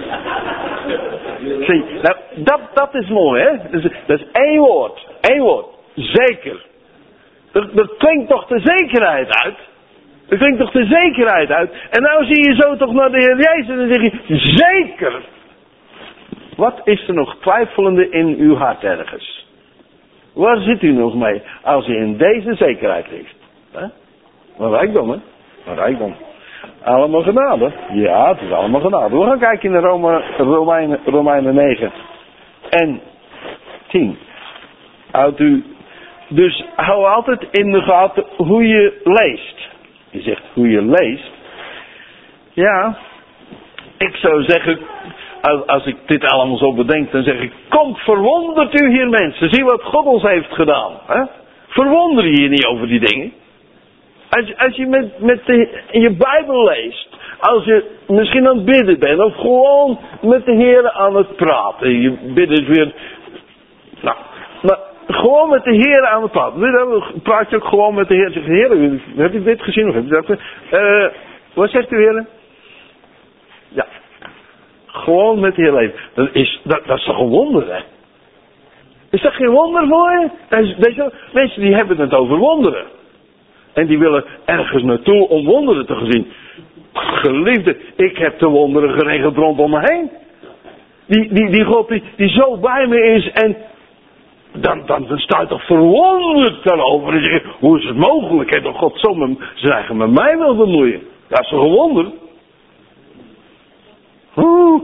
Zie, nou, dat, dat is mooi, hè? Dat is, dat is één woord. Één woord. Zeker. Er, er klinkt toch de zekerheid uit? Er klinkt toch de zekerheid uit? En nou zie je zo toch naar de Heer Jezus en dan zeg je, zeker. Wat is er nog twijfelende in uw hart ergens? Waar zit u nog mee als u in deze zekerheid leeft? Huh? Wat rijkdom, hè? Wat rijkdom. Allemaal genade. Ja, het is allemaal genade. We gaan kijken naar Rome, Romeinen, Romeinen negen en tien. Houdt u, dus hou altijd in de gaten hoe je leest. Je zegt hoe je leest. Ja, ik zou zeggen, als, als ik dit allemaal zo bedenk, dan zeg ik, kom verwondert u hier mensen. Zie wat God ons heeft gedaan. Hè? Verwonder je je niet over die dingen. Als, als je met, met de, je Bijbel leest, als je misschien aan het bidden bent, of gewoon met de Heer aan het praten. Je bidden is weer, nou, maar gewoon met de Heer aan het praten. Dan praat je ook gewoon met de Heer. Zeg, Heer, heb je dit gezien? Of heb je dat? Uh, wat zegt u, Heer? Ja, gewoon met de Heer leven. Dat is, dat, dat is toch een wonder, hè? Is dat geen wonder voor je? Deze mensen die hebben het over wonderen. En die willen ergens naartoe om wonderen te zien. Geliefde, ik heb de wonderen geregeld rondom me heen. Die, die, die God die, die zo bij me is en dan, dan, dan sta je toch verwonderd daarover. En zeg je, hoe is het mogelijk? Hè, dat God zo met, zijn eigen met mij wil bemoeien. Dat is toch een wonder? Oeh.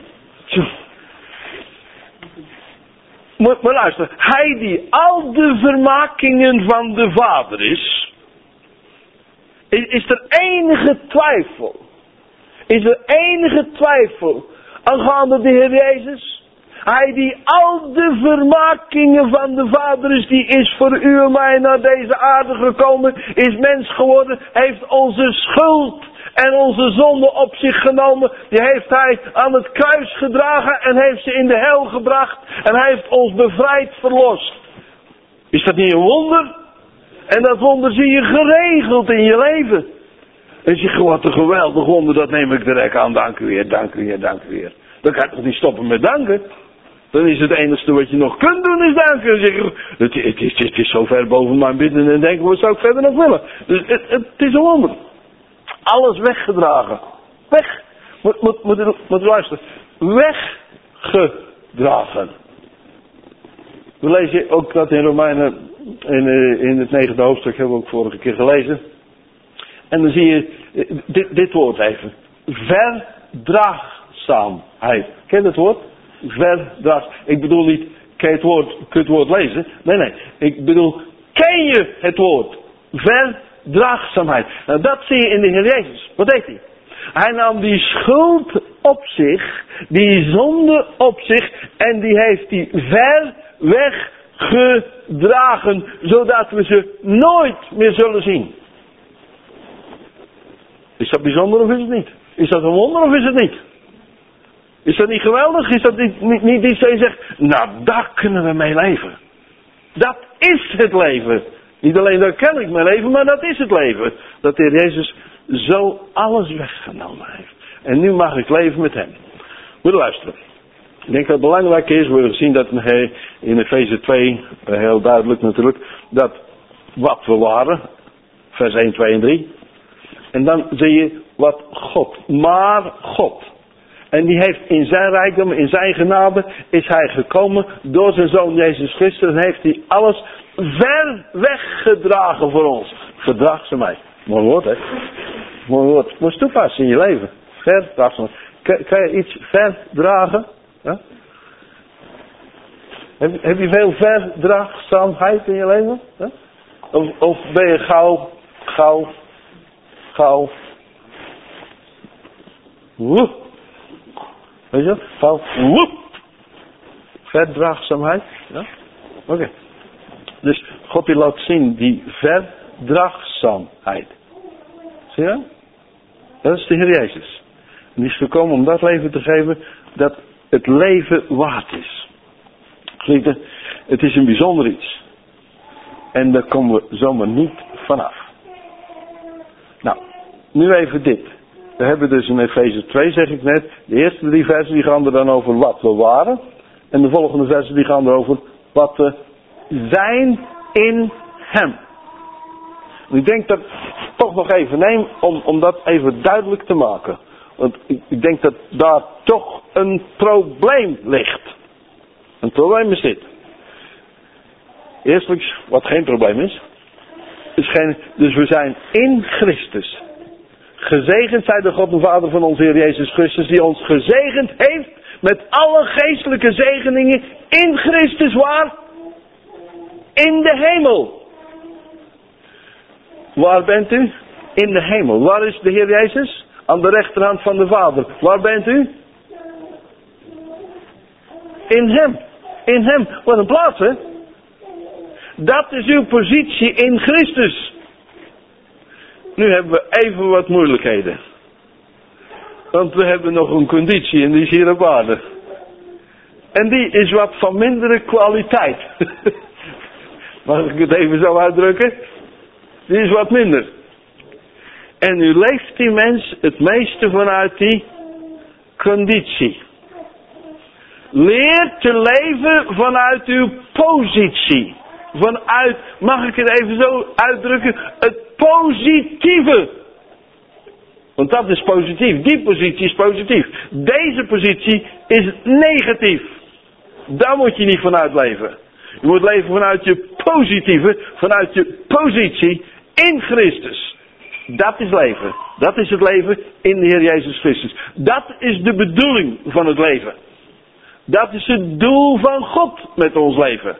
Maar, maar luister, hij die al de vermakingen van de Vader is, is, is er enige twijfel, is er enige twijfel aangaande de Heer Jezus? Hij die al de vermakingen van de Vader is, die is voor u en mij naar deze aarde gekomen, is mens geworden, heeft onze schuld en onze zonde op zich genomen. Die heeft hij aan het kruis gedragen en heeft ze in de hel gebracht. En hij heeft ons bevrijd, verlost. Is dat niet een wonder? En dat wonder zie je geregeld in je leven. En zeg je, wat een geweldig wonder, dat neem ik direct aan. Dank u Heer, dank u Heer, dank u Heer. Dan kan je toch niet stoppen met danken? Dan is het enige wat je nog kunt doen is danken. Zeggen, het, het, is, het is zo ver boven mijn bidden en denken, wat zou ik verder nog willen? Dus het, het is een wonder. Alles weggedragen. Weg. Moet, moet, moet, moet luisteren. Weggedragen. We lezen ook dat in Romeinen, in, in het negende hoofdstuk, hebben we ook vorige keer gelezen. En dan zie je dit, dit woord even. Verdraagzaamheid. Ken je dat woord? Verdraag. Ik bedoel niet, kan je het woord, kun je het woord lezen? Nee, nee. Ik bedoel, ken je het woord? Verdraagzaamheid. Nou, dat zie je in de Heer Jezus. Wat deed hij? Hij nam die schuld op zich, die zonde op zich, en die heeft hij ver weggedragen, zodat we ze nooit meer zullen zien. Is dat bijzonder of is het niet? Is dat een wonder of is het niet? Is dat niet geweldig? Is dat niet, niet, niet iets dat je zegt, nou daar kunnen we mee leven. Dat is het leven. Niet alleen daar kan ik mee leven, maar dat is het leven. Dat de Heer Jezus zo alles weggenomen heeft. En nu mag ik leven met hem. Moet luisteren. Ik denk dat het belangrijk is, we hebben gezien dat in Efeze twee, heel duidelijk natuurlijk, dat wat we waren, vers één, twee en drie. En dan zie je wat God, maar God. En die heeft in zijn rijkdom, in zijn genade, is hij gekomen door zijn zoon Jezus Christus. En heeft hij alles ver weggedragen voor ons. Verdraagzaamheid. Mooi woord, hè? Mooi woord. Moet je toepassen in je leven. Verdraagzaamheid. Kan, kan je iets verdragen? Ja? Heb, heb je veel verdraagzaamheid in je leven? Ja? Of, of ben je gauw, gauw, gauw. Woe. Weet je? Gauw. Woe. Verdraagzaamheid. Ja? Oké. Okay. Dus God die laat zien die verdraagzaamheid. Zie je? Dat is de Heer Jezus. En die is gekomen om dat leven te geven dat het leven waard is. Geliefde, het is een bijzonder iets. En daar komen we zomaar niet vanaf. Nou, nu even dit. We hebben dus in Efeze twee, zeg ik net, de eerste drie versen die gaan er dan over wat we waren. En de volgende versen die gaan er over wat we zijn in hem. En ik denk dat ik toch nog even neem om, om dat even duidelijk te maken. Want ik, ik denk dat daar toch een probleem ligt. Een probleem is dit. Eerstelijk, wat geen probleem is. is geen, dus we zijn in Christus. Gezegend zij de God en Vader van onze Heer Jezus Christus, die ons gezegend heeft met alle geestelijke zegeningen in Christus, waar? In de hemel. Waar bent u? In de hemel. Waar is de Heer Jezus? Aan de rechterhand van de Vader. Waar bent u? In hem. In hem. Wat een plaats, hè? Dat is uw positie in Christus. Nu hebben we even wat moeilijkheden. Want we hebben nog een conditie en die is hier op aarde. En die is wat van mindere kwaliteit. Mag ik het even zo uitdrukken? Die is wat minder. En nu leeft die mens het meeste vanuit die conditie. Leer te leven vanuit uw positie. Vanuit, mag ik het even zo uitdrukken, het positieve. Want dat is positief. Die positie is positief. Deze positie is negatief. Daar moet je niet vanuit leven. Je moet leven vanuit je positieve, vanuit je positie in Christus. Dat is leven. Dat is het leven in de Heer Jezus Christus. Dat is de bedoeling van het leven. Dat is het doel van God met ons leven.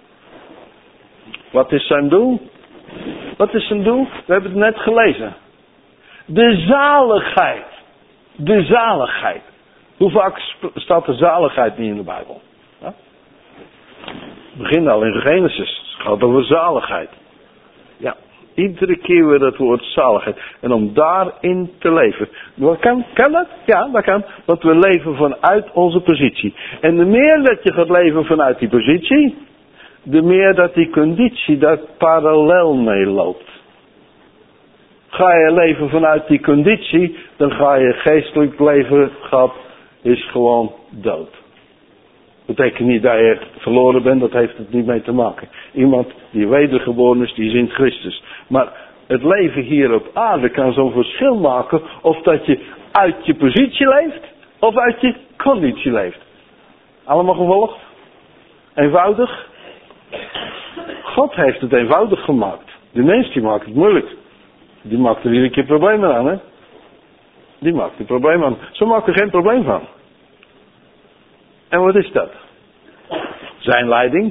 Wat is zijn doel? Wat is zijn doel? We hebben het net gelezen. De zaligheid. De zaligheid. Hoe vaak staat de zaligheid niet in de Bijbel? Ja? Begin al in Genesis. Het gaat over zaligheid. Ja, iedere keer weer dat woord zaligheid. En om daarin te leven. Kan, kan dat? Ja, dat kan. Want we leven vanuit onze positie. En de meer dat je gaat leven vanuit die positie, de meer dat die conditie daar parallel mee loopt. Ga je leven vanuit die conditie, dan ga je geestelijk leven, gaat, is gewoon dood. betekent niet dat je verloren bent, dat heeft het niet mee te maken. Iemand die wedergeboren is, die is in Christus. Maar het leven hier op aarde kan zo'n verschil maken of dat je uit je positie leeft of uit je conditie leeft. Allemaal gevolgd? Eenvoudig? God heeft het eenvoudig gemaakt. De mens die maakt het moeilijk. Die maakt er iedere keer problemen aan, hè? Die maakt er problemen aan. Ze maken er geen probleem van. En wat is dat? Zijn leiding.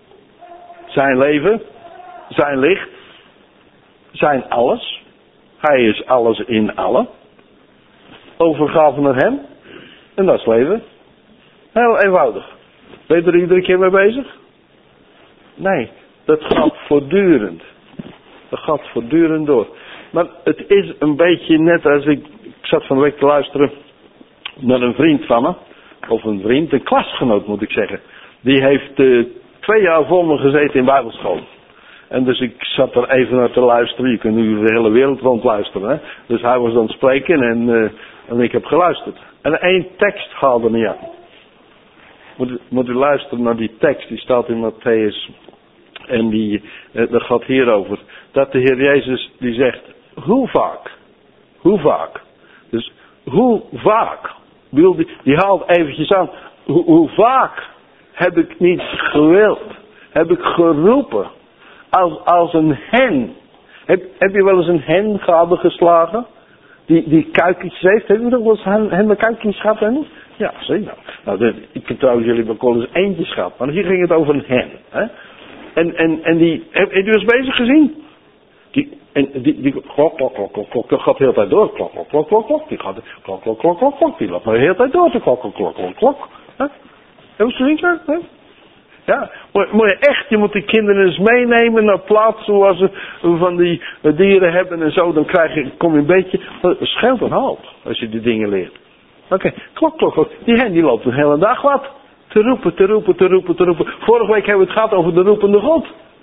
Zijn leven. Zijn licht. Zijn alles. Hij is alles in allen. Overgave naar hem. En dat is leven. Heel eenvoudig. Ben je er iedere keer mee bezig? Nee, dat gaat voortdurend. Dat gaat voortdurend door. Maar het is een beetje net als ik... Ik zat van de week te luisteren naar een vriend van me. Of een vriend, een klasgenoot moet ik zeggen. Die heeft uh, twee jaar voor me gezeten in bijbelschool. En dus ik zat er even naar te luisteren. Je kunt nu de hele wereld rond luisteren. Hè? Dus hij was aan het spreken en, uh, en ik heb geluisterd. En één tekst haalde me aan. Moet, moet u luisteren naar die tekst. Die staat in Matthäus. En die, uh, dat gaat hierover. Dat de Heer Jezus die zegt. Hoe vaak? Hoe vaak? Dus hoe vaak? Die, die haalt eventjes aan. Hoe, hoe vaak heb ik niet gewild? Heb ik geroepen? Als, als een hen. Heb, heb je wel eens een hen gadegeslagen? Die, die kuikentjes heeft. Heb je nog wel eens hen, hen met kuikentjes gehad? Hè? Ja, zie je nou. nou de, ik heb trouwens jullie ook wel eens eentjes gehad. Maar hier ging het over een hen. Hè? En, en, en die, heb, heb je eens bezig gezien? Die, en die, die klok, klok, klok, klok, klok, dat gaat de hele tijd door. Klok, klok, klok, klok, klok. Die gaat, klok, klok, klok, klok, klok. Die loopt maar de hele tijd door. Klok, klok, klok, klok, klok. Heb je het gezien, zo? Ja, moet, moet je echt, je moet die kinderen eens meenemen naar plaatsen waar ze van die dieren hebben en zo. Dan krijg je, kom je een beetje, het scheelt een hoop als je die dingen leert. Oké, okay. klok, klok, klok. Die hen die loopt een hele dag wat. Te roepen, te roepen, te roepen, te roepen. Vorige week hebben we het gehad over de roepende God.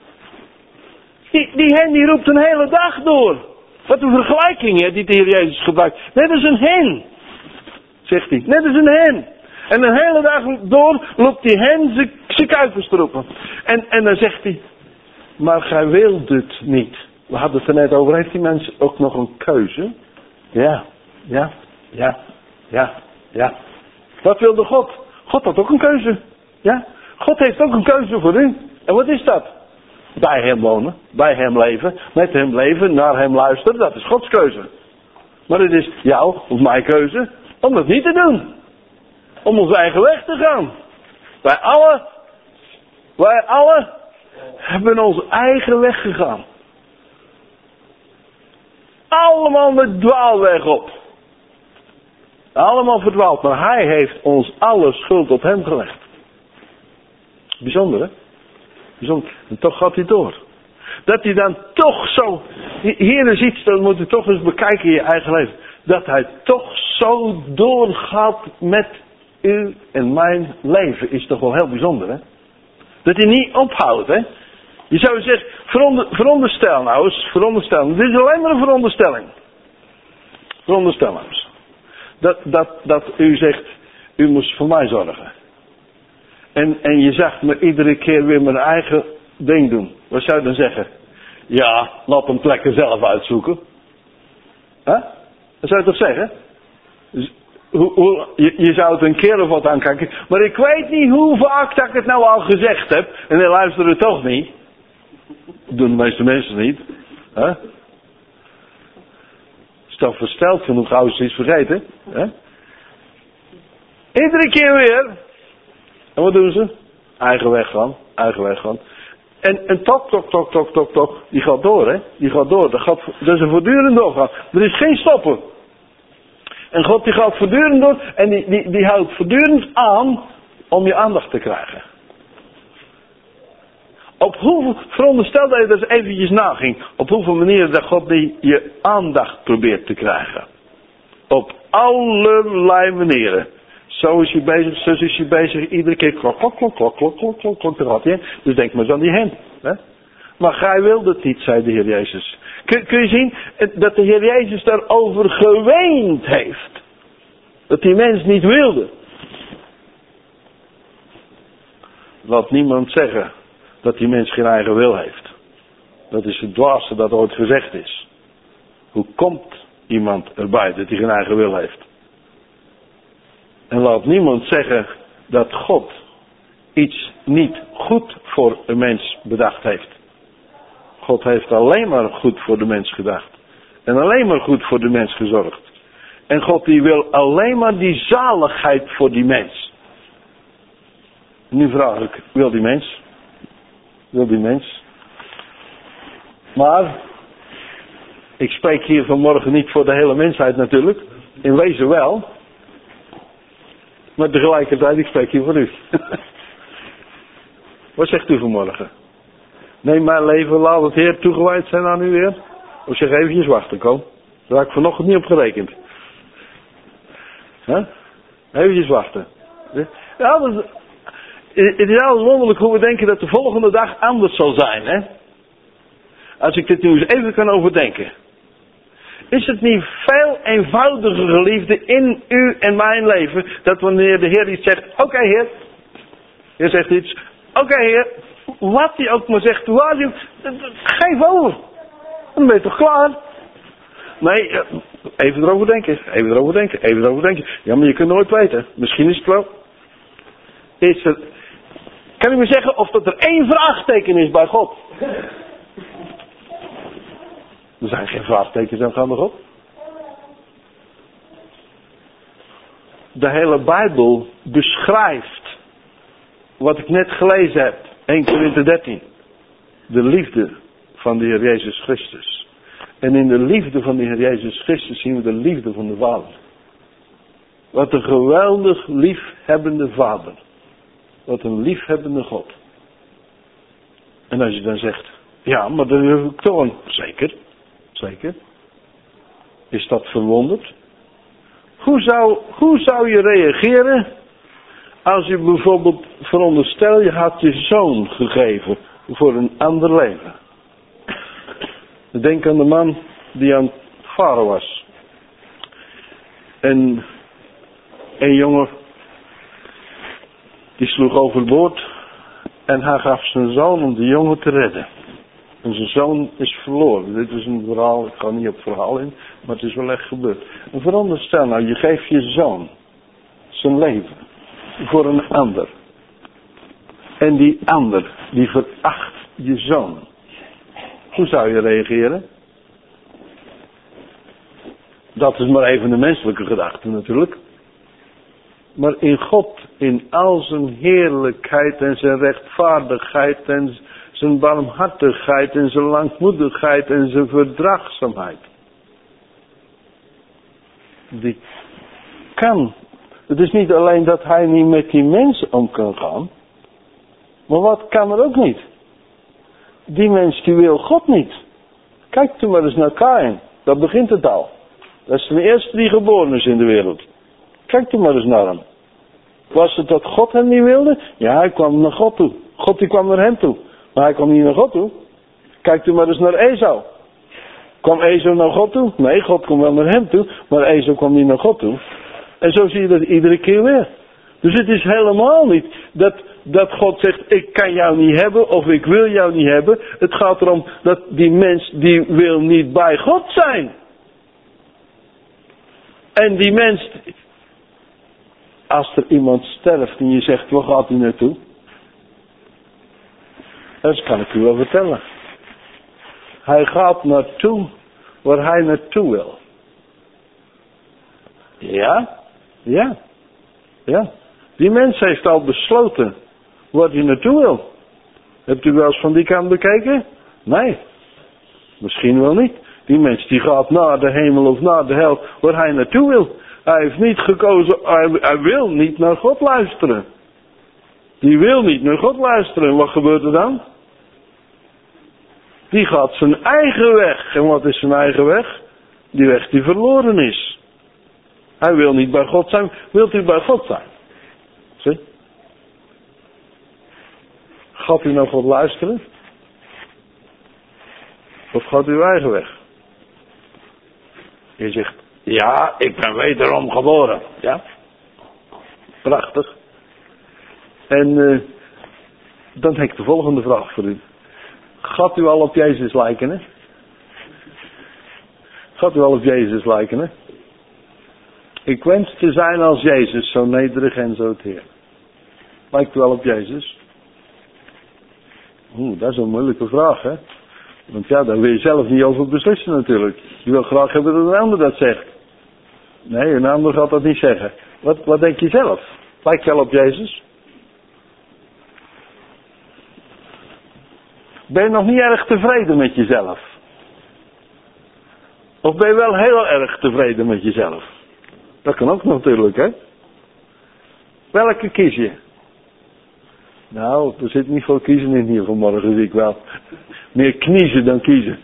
Die, die hen die roept een hele dag door. Wat een vergelijking hè, die de Heer Jezus gebruikt. Net als een hen, zegt hij. Net als een hen. En een hele dag door loopt die hen zijn kuikens te roepen. En, en dan zegt hij, maar gij wilt het niet. We hadden het er net over, heeft die mens ook nog een keuze? Ja, ja, ja, ja, ja. Wat wilde God? God had ook een keuze. Ja, God heeft ook een keuze voor u. En wat is dat? Bij hem wonen, bij hem leven, met hem leven, naar hem luisteren, dat is Gods keuze. Maar het is jouw of mijn keuze om dat niet te doen. Om onze eigen weg te gaan. Wij allen, wij allen hebben onze eigen weg gegaan. Allemaal met dwaalweg op. Allemaal verdwaald, maar hij heeft ons alle schuld op hem gelegd. Bijzonder hè? Bijzonder. En toch gaat hij door. Dat hij dan toch zo, hier is iets, dat moet je toch eens bekijken in je eigen leven. Dat hij toch zo doorgaat met u en mijn leven is toch wel heel bijzonder, hè? Dat hij niet ophoudt, hè? Je zou zeggen, veronder, veronderstel nou eens, veronderstel. Dit is alleen maar een veronderstelling. Veronderstel nou eens. Dat, dat, dat u zegt, u moest voor mij zorgen. En, en je zegt me iedere keer weer mijn eigen ding doen. Wat zou je dan zeggen? Ja, laat hem plekken zelf uitzoeken. Huh? Dat zou je toch zeggen? Dus, hoe, hoe, je, je zou het een keer of wat aankijken. Maar ik weet niet hoe vaak dat ik het nou al gezegd heb. En dan luisteren het toch niet. Dat doen de meeste mensen niet. Huh? Is toch versteld genoeg gauw ze iets vergeten. Huh? Iedere keer weer. En wat doen ze? Eigen weg gaan. Eigen weg gaan. En, en tok, tok, tok, tok, tok, tok. Die gaat door, hè. Die gaat door. Dat, gaat, dat is een voortdurend doorgaan. Er is geen stoppen. En God die gaat voortdurend door. En die, die, die houdt voortdurend aan om je aandacht te krijgen. Op hoeveel, veronderstel dat je dat eens eventjes naging. Op hoeveel manieren dat God die je aandacht probeert te krijgen. Op allerlei manieren. Zo is hij bezig, zo is hij bezig. Iedere keer klok, klok, klok, klok, klok, klok, klok, klok, daar gaat hij heen. Dus denk maar eens aan die hen. Hè? Maar gij wilde het niet, zei de Heer Jezus. Kun, kun je zien dat de Heer Jezus daarover geweend heeft. Dat die mens niet wilde. laat niemand zeggen dat die mens geen eigen wil heeft. Dat is het dwaasste dat ooit gezegd is. Hoe komt iemand erbij dat hij geen eigen wil heeft? En laat niemand zeggen dat God iets niet goed voor een mens bedacht heeft. God heeft alleen maar goed voor de mens gedacht. En alleen maar goed voor de mens gezorgd. En God die wil alleen maar die zaligheid voor die mens. Nu vraag ik, wil die mens? Wil die mens? Maar, ik spreek hier vanmorgen niet voor de hele mensheid natuurlijk. In wezen wel. Maar tegelijkertijd, ik spreek hier voor u. Wat zegt u vanmorgen? Neem mijn leven, laat het Heer toegewijd zijn aan u weer. Of zeg eventjes wachten, kom. Daar had ik vanochtend niet op gerekend. Huh? Eventjes wachten. Ja, dat, het is altijd wonderlijk hoe we denken dat de volgende dag anders zal zijn, hè? Als ik dit nu eens even kan overdenken. Is het niet veel eenvoudiger, geliefde, in u en mijn leven, dat wanneer de Heer iets zegt, oké okay, Heer. Je zegt iets, oké okay, Heer. Wat hij ook maar zegt, waar hij, geef over. Dan ben je toch klaar? Nee, even erover denken, even erover denken, even erover denken. Ja, maar je kunt nooit weten. Misschien is het wel. Is er, kan u me zeggen of dat er één vraagteken is bij God? Er zijn geen vraagtekens aan de God. De hele Bijbel beschrijft wat ik net gelezen heb. Eerste Korinthe dertien. De liefde van de Heer Jezus Christus. En in de liefde van de Heer Jezus Christus zien we de liefde van de Vader. Wat een geweldig liefhebbende Vader. Wat een liefhebbende God. En als je dan zegt, ja, maar dat heb ik toch een... Zeker, zeker. Is dat verwonderd? Hoe zou, hoe zou je reageren als je bijvoorbeeld, veronderstel je had je zoon gegeven voor een ander leven. Denk aan de man die aan het varen was. En een jongen die sloeg overboord en hij gaf zijn zoon om de jongen te redden. En zijn zoon is verloren. Dit is een verhaal, ik ga niet op het verhaal in, maar het is wel echt gebeurd. En veronderstel nou, je geeft je zoon zijn leven voor een ander. En die ander, die veracht je zoon. Hoe zou je reageren? Dat is maar even de menselijke gedachte natuurlijk. Maar in God, in al zijn heerlijkheid en zijn rechtvaardigheid en zijn barmhartigheid en zijn langmoedigheid en zijn verdraagzaamheid. Die kan. Het is niet alleen dat hij niet met die mensen om kan gaan. Maar wat kan er ook niet? Die mens die wil God niet. Kijk toen maar eens naar Kaïn. Dat begint het al. Dat is de eerste die geboren is in de wereld. Kijk toen maar eens naar hem. Was het dat God hem niet wilde? Ja, hij kwam naar God toe. God die kwam naar hem toe. Maar hij kwam niet naar God toe. Kijk toen maar eens naar Esau. Kwam Esau naar God toe? Nee, God kwam wel naar hem toe. Maar Esau kwam niet naar God toe. En zo zie je dat iedere keer weer. Dus het is helemaal niet dat, dat God zegt, ik kan jou niet hebben of ik wil jou niet hebben. Het gaat erom dat die mens die wil niet bij God zijn. En die mens, als er iemand sterft en je zegt, waar gaat hij naartoe? Dat kan ik u wel vertellen. Hij gaat naartoe waar hij naartoe wil. Ja, ja, ja. Die mens heeft al besloten waar hij naartoe wil. Hebt u wel eens van die kant bekeken? Nee. Misschien wel niet. Die mens die gaat naar de hemel of naar de hel waar hij naartoe wil. Hij heeft niet gekozen, hij, hij wil niet naar God luisteren. Die wil niet naar God luisteren. En wat gebeurt er dan? Die gaat zijn eigen weg. En wat is zijn eigen weg? Die weg die verloren is. Hij wil niet bij God zijn. Wilt u bij God zijn? Zie? Gaat u naar God luisteren? Of gaat u uw eigen weg? Je zegt, ja, ik ben wederom geboren. Ja? Prachtig. En uh, Dan heb ik de volgende vraag voor u. Gaat u al op Jezus lijken, hè? Gaat u al op Jezus lijken, hè? Ik wens te zijn als Jezus, zo nederig en zo teer. Lijkt u wel op Jezus? Oeh, dat is een moeilijke vraag, hè? Want ja, daar wil je zelf niet over beslissen natuurlijk. Je wil graag hebben dat een ander dat zegt. Nee, een ander gaat dat niet zeggen. Wat, wat denk je zelf? Lijkt je wel op Jezus? Ben je nog niet erg tevreden met jezelf? Of ben je wel heel erg tevreden met jezelf? Dat kan ook natuurlijk, hè? Welke kies je? Nou, er zit niet veel kiezen in hier vanmorgen, zie ik wel. Meer kniezen dan kiezen.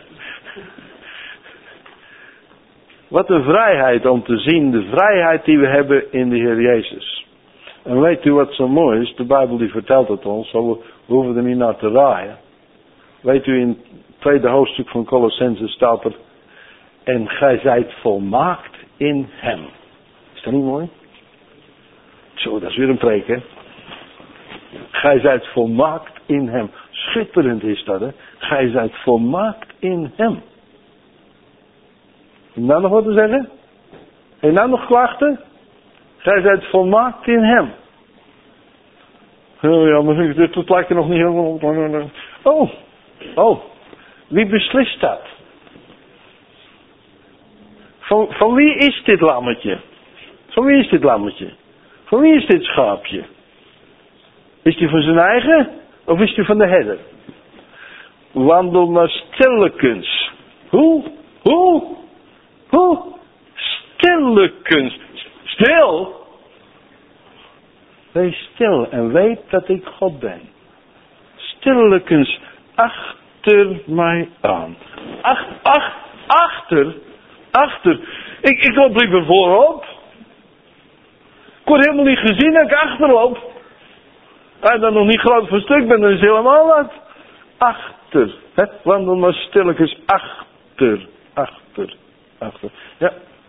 Wat een vrijheid om te zien, de vrijheid die we hebben in de Heer Jezus. En weet u wat zo mooi is? De Bijbel die vertelt het ons, zo we, we hoeven er niet naar te raaien. Weet u, in het tweede hoofdstuk van Colossense staat er: en gij zijt volmaakt in hem. Is dat niet mooi? Zo, dat is weer een preek, hè? Gij zijt volmaakt in hem. Schitterend is dat, hè? Gij zijt volmaakt in hem. Heb je nou nog wat te zeggen? Heb je nou nog klachten? Gij zijt volmaakt in hem. Oh ja, maar dit, dit lijkt er nog niet helemaal. Oh, oh, wie beslist dat? Van, van wie is dit lammetje? Van wie is dit lammetje? Van wie is dit schaapje? Is die van zijn eigen? Of is die van de herder? Wandel maar stillekens. Hoe? Hoe? Hoe? Stillekens. Stil? Wees stil en weet dat ik God ben. Stillekens achter mij aan. Ach, ach, achter? Achter? Ik, ik loop liever voorop. Ik word helemaal niet gezien dat ik achterloop. Als je dan nog niet groot van stuk bent, dan is het helemaal wat. Achter. Hè? Wandel maar stilletjes achter. Achter. Achter. Ja.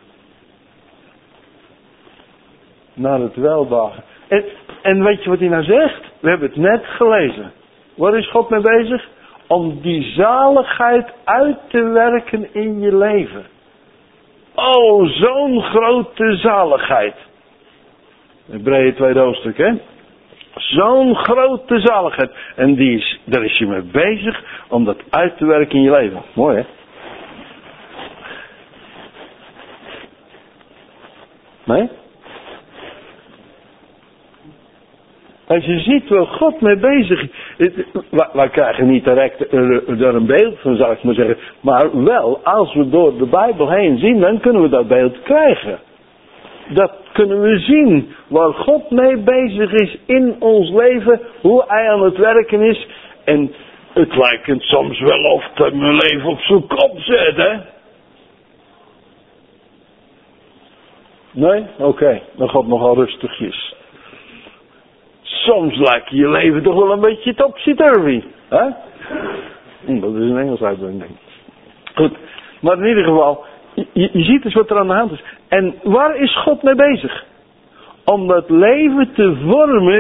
Naar het weldagen. En, en weet je wat hij nou zegt? We hebben het net gelezen. Waar is God mee bezig? Om die zaligheid uit te werken in je leven. Oh, zo'n grote zaligheid. Hebreeën tweede hoofdstuk, hè? Zo'n grote zaligheid. En die is, daar is je mee bezig om dat uit te werken in je leven. Mooi, hè? Nee? Als je ziet waar God mee bezig is. Wij krijgen niet direct er een beeld van, zal ik maar zeggen. Maar wel, als we door de Bijbel heen zien, dan kunnen we dat beeld krijgen. Dat kunnen we zien. Waar God mee bezig is in ons leven. Hoe hij aan het werken is. En het lijkt soms wel of hij mijn leven op zijn kop zet, hè? Nee? Oké. Okay. Dan gaat het nogal rustigjes. Soms lijkt je leven toch wel een beetje topsy-turvy. Hè? Dat is een Engels uitdrukking. Goed. Maar in ieder geval. Je, je ziet dus wat er aan de hand is. En waar is God mee bezig? Om dat leven te vormen.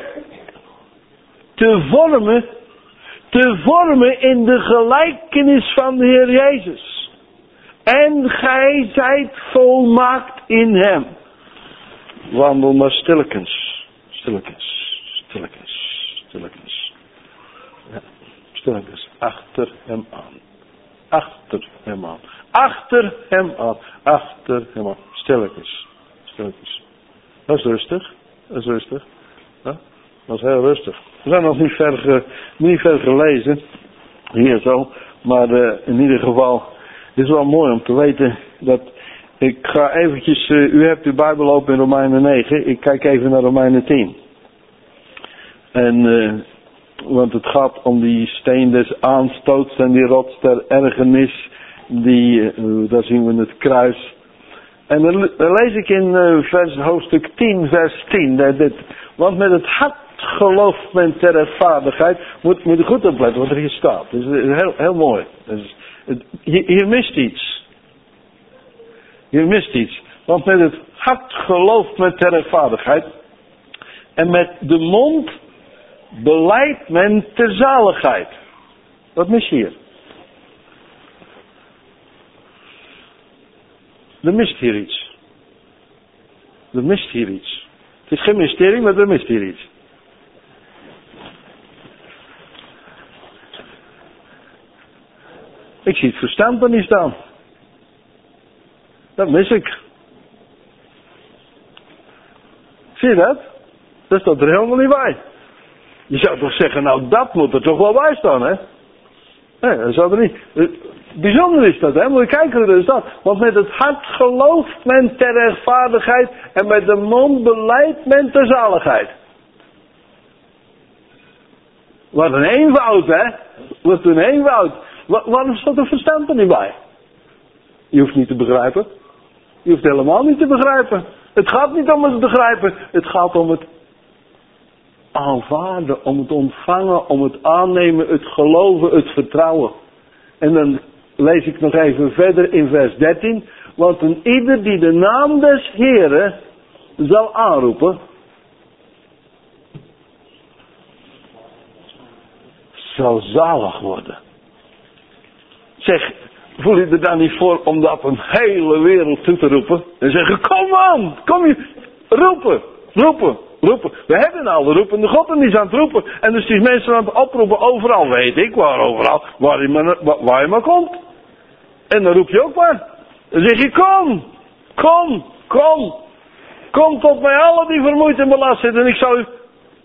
Te vormen. Te vormen in de gelijkenis van de Heer Jezus. En gij zijt volmaakt in hem. Wandel maar stillekens. Stillekens. Stillekens. Stillekens. Ja, stillekens. Achter hem aan. Achter hem aan. Achter hem aan. Achter hem aan. Stilletjes. Stilletjes. Dat is rustig. Dat is rustig. Ja? Dat is heel rustig. We zijn nog niet ver, ge, niet ver gelezen. Hier zo. Maar uh, in ieder geval. Het is wel mooi om te weten. Dat ik ga eventjes. Uh, u hebt uw Bijbel open in Romeinen negen. Ik kijk even naar Romeinen tien. En. Uh, want het gaat om die steen des aanstoots. En die rots der ergernis. Die, uh, daar zien we het kruis. En dan, dan lees ik in uh, vers, hoofdstuk tien, vers tien. Dat dit, want met het hart gelooft men ter rechtvaardigheid. Moet, moet je goed opletten wat er hier staat. Dat is heel, heel mooi. Dat is, het, hier, hier mist iets. Hier mist iets. Want met het hart gelooft men ter rechtvaardigheid. En met de mond beleidt men ter zaligheid. Wat mis je hier? Er mist hier iets. Er mist hier iets. Het is geen mysterie, maar er mist hier iets. Ik zie het verstand er niet staan. Dat mis ik. Zie je dat? Dat staat er helemaal niet bij. Je zou toch zeggen, nou dat moet er toch wel bij staan, hè? Nee, dat zou er niet. Bijzonder is dat, hè? Moet je kijken hoe dat staat. Want met het hart gelooft men ter rechtvaardigheid en met de mond beleidt men ter zaligheid. Wat een eenvoud, hè? Wat een eenvoud. Waarom staat er verstand er niet bij? Je hoeft niet te begrijpen. Je hoeft helemaal niet te begrijpen. Het gaat niet om het begrijpen. Het gaat om het aanvaarden, om het ontvangen, om het aannemen, het geloven, het vertrouwen. En dan lees ik nog even verder in vers dertien. Want een ieder die de naam des Heren zal aanroepen, zal zalig worden. Zeg, voel je er dan niet voor om dat een hele wereld toe te roepen? En zeggen, kom aan, kom je, roepen, roepen, roepen. We hebben al de roepende God en die is aan het roepen. En dus die mensen aan het oproepen overal, weet ik waar overal, waar je maar, waar je maar komt. En dan roep je ook maar. Dan zeg je, kom, kom, kom. Kom tot mij allen die vermoeid en belast zitten en ik zal u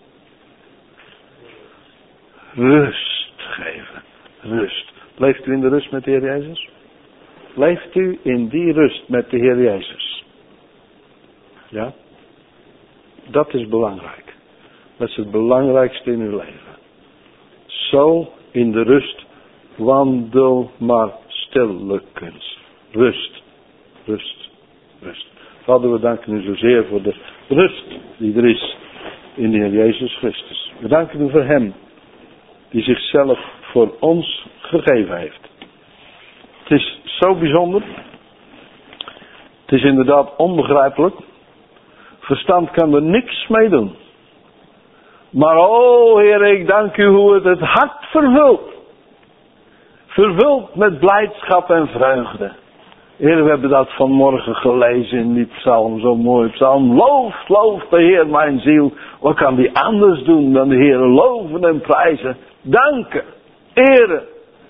rust geven. Rust. Leeft u in de rust met de Heer Jezus? Leeft u in die rust met de Heer Jezus? Ja? Dat is belangrijk. Dat is het belangrijkste in uw leven. Zo in de rust wandel maar stillekens. Rust, rust, rust. Vader, we danken u zozeer voor de rust die er is in de Heer Jezus Christus. We danken u voor Hem die zichzelf voor ons gegeven heeft. Het is zo bijzonder. Het is inderdaad onbegrijpelijk. Verstand kan er niks mee doen. Maar o Heer, ik dank u hoe het het hart vervult. Vervult met blijdschap en vreugde. Heer, we hebben dat vanmorgen gelezen in die psalm, zo mooi psalm. Loof, loof de Heer mijn ziel. Wat kan die anders doen dan de Heer loven en prijzen? Danken, eren.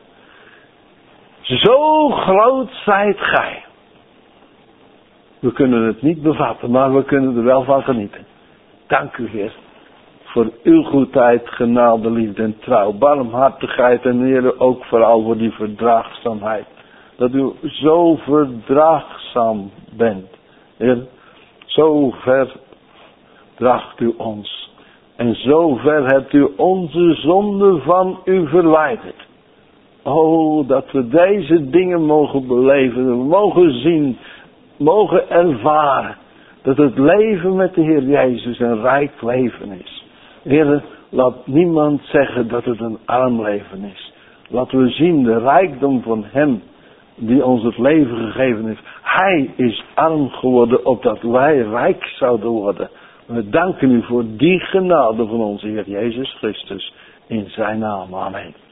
Zo groot zijt gij. We kunnen het niet bevatten, maar we kunnen er wel van genieten. Dank u, Heer, voor uw goedheid, genade, liefde en trouw, barmhartigheid en Heer, ook vooral voor die verdraagzaamheid. Dat u zo verdraagzaam bent. Heer, zo ver draagt u ons. En zo ver hebt u onze zonde van u verwijderd. Oh, dat we deze dingen mogen beleven, mogen zien, mogen ervaren. Dat het leven met de Heer Jezus een rijk leven is. Heer, laat niemand zeggen dat het een arm leven is. Laten we zien de rijkdom van Hem die ons het leven gegeven heeft. Hij is arm geworden opdat wij rijk zouden worden. We danken u voor die genade van onze Heer Jezus Christus. In zijn naam. Amen.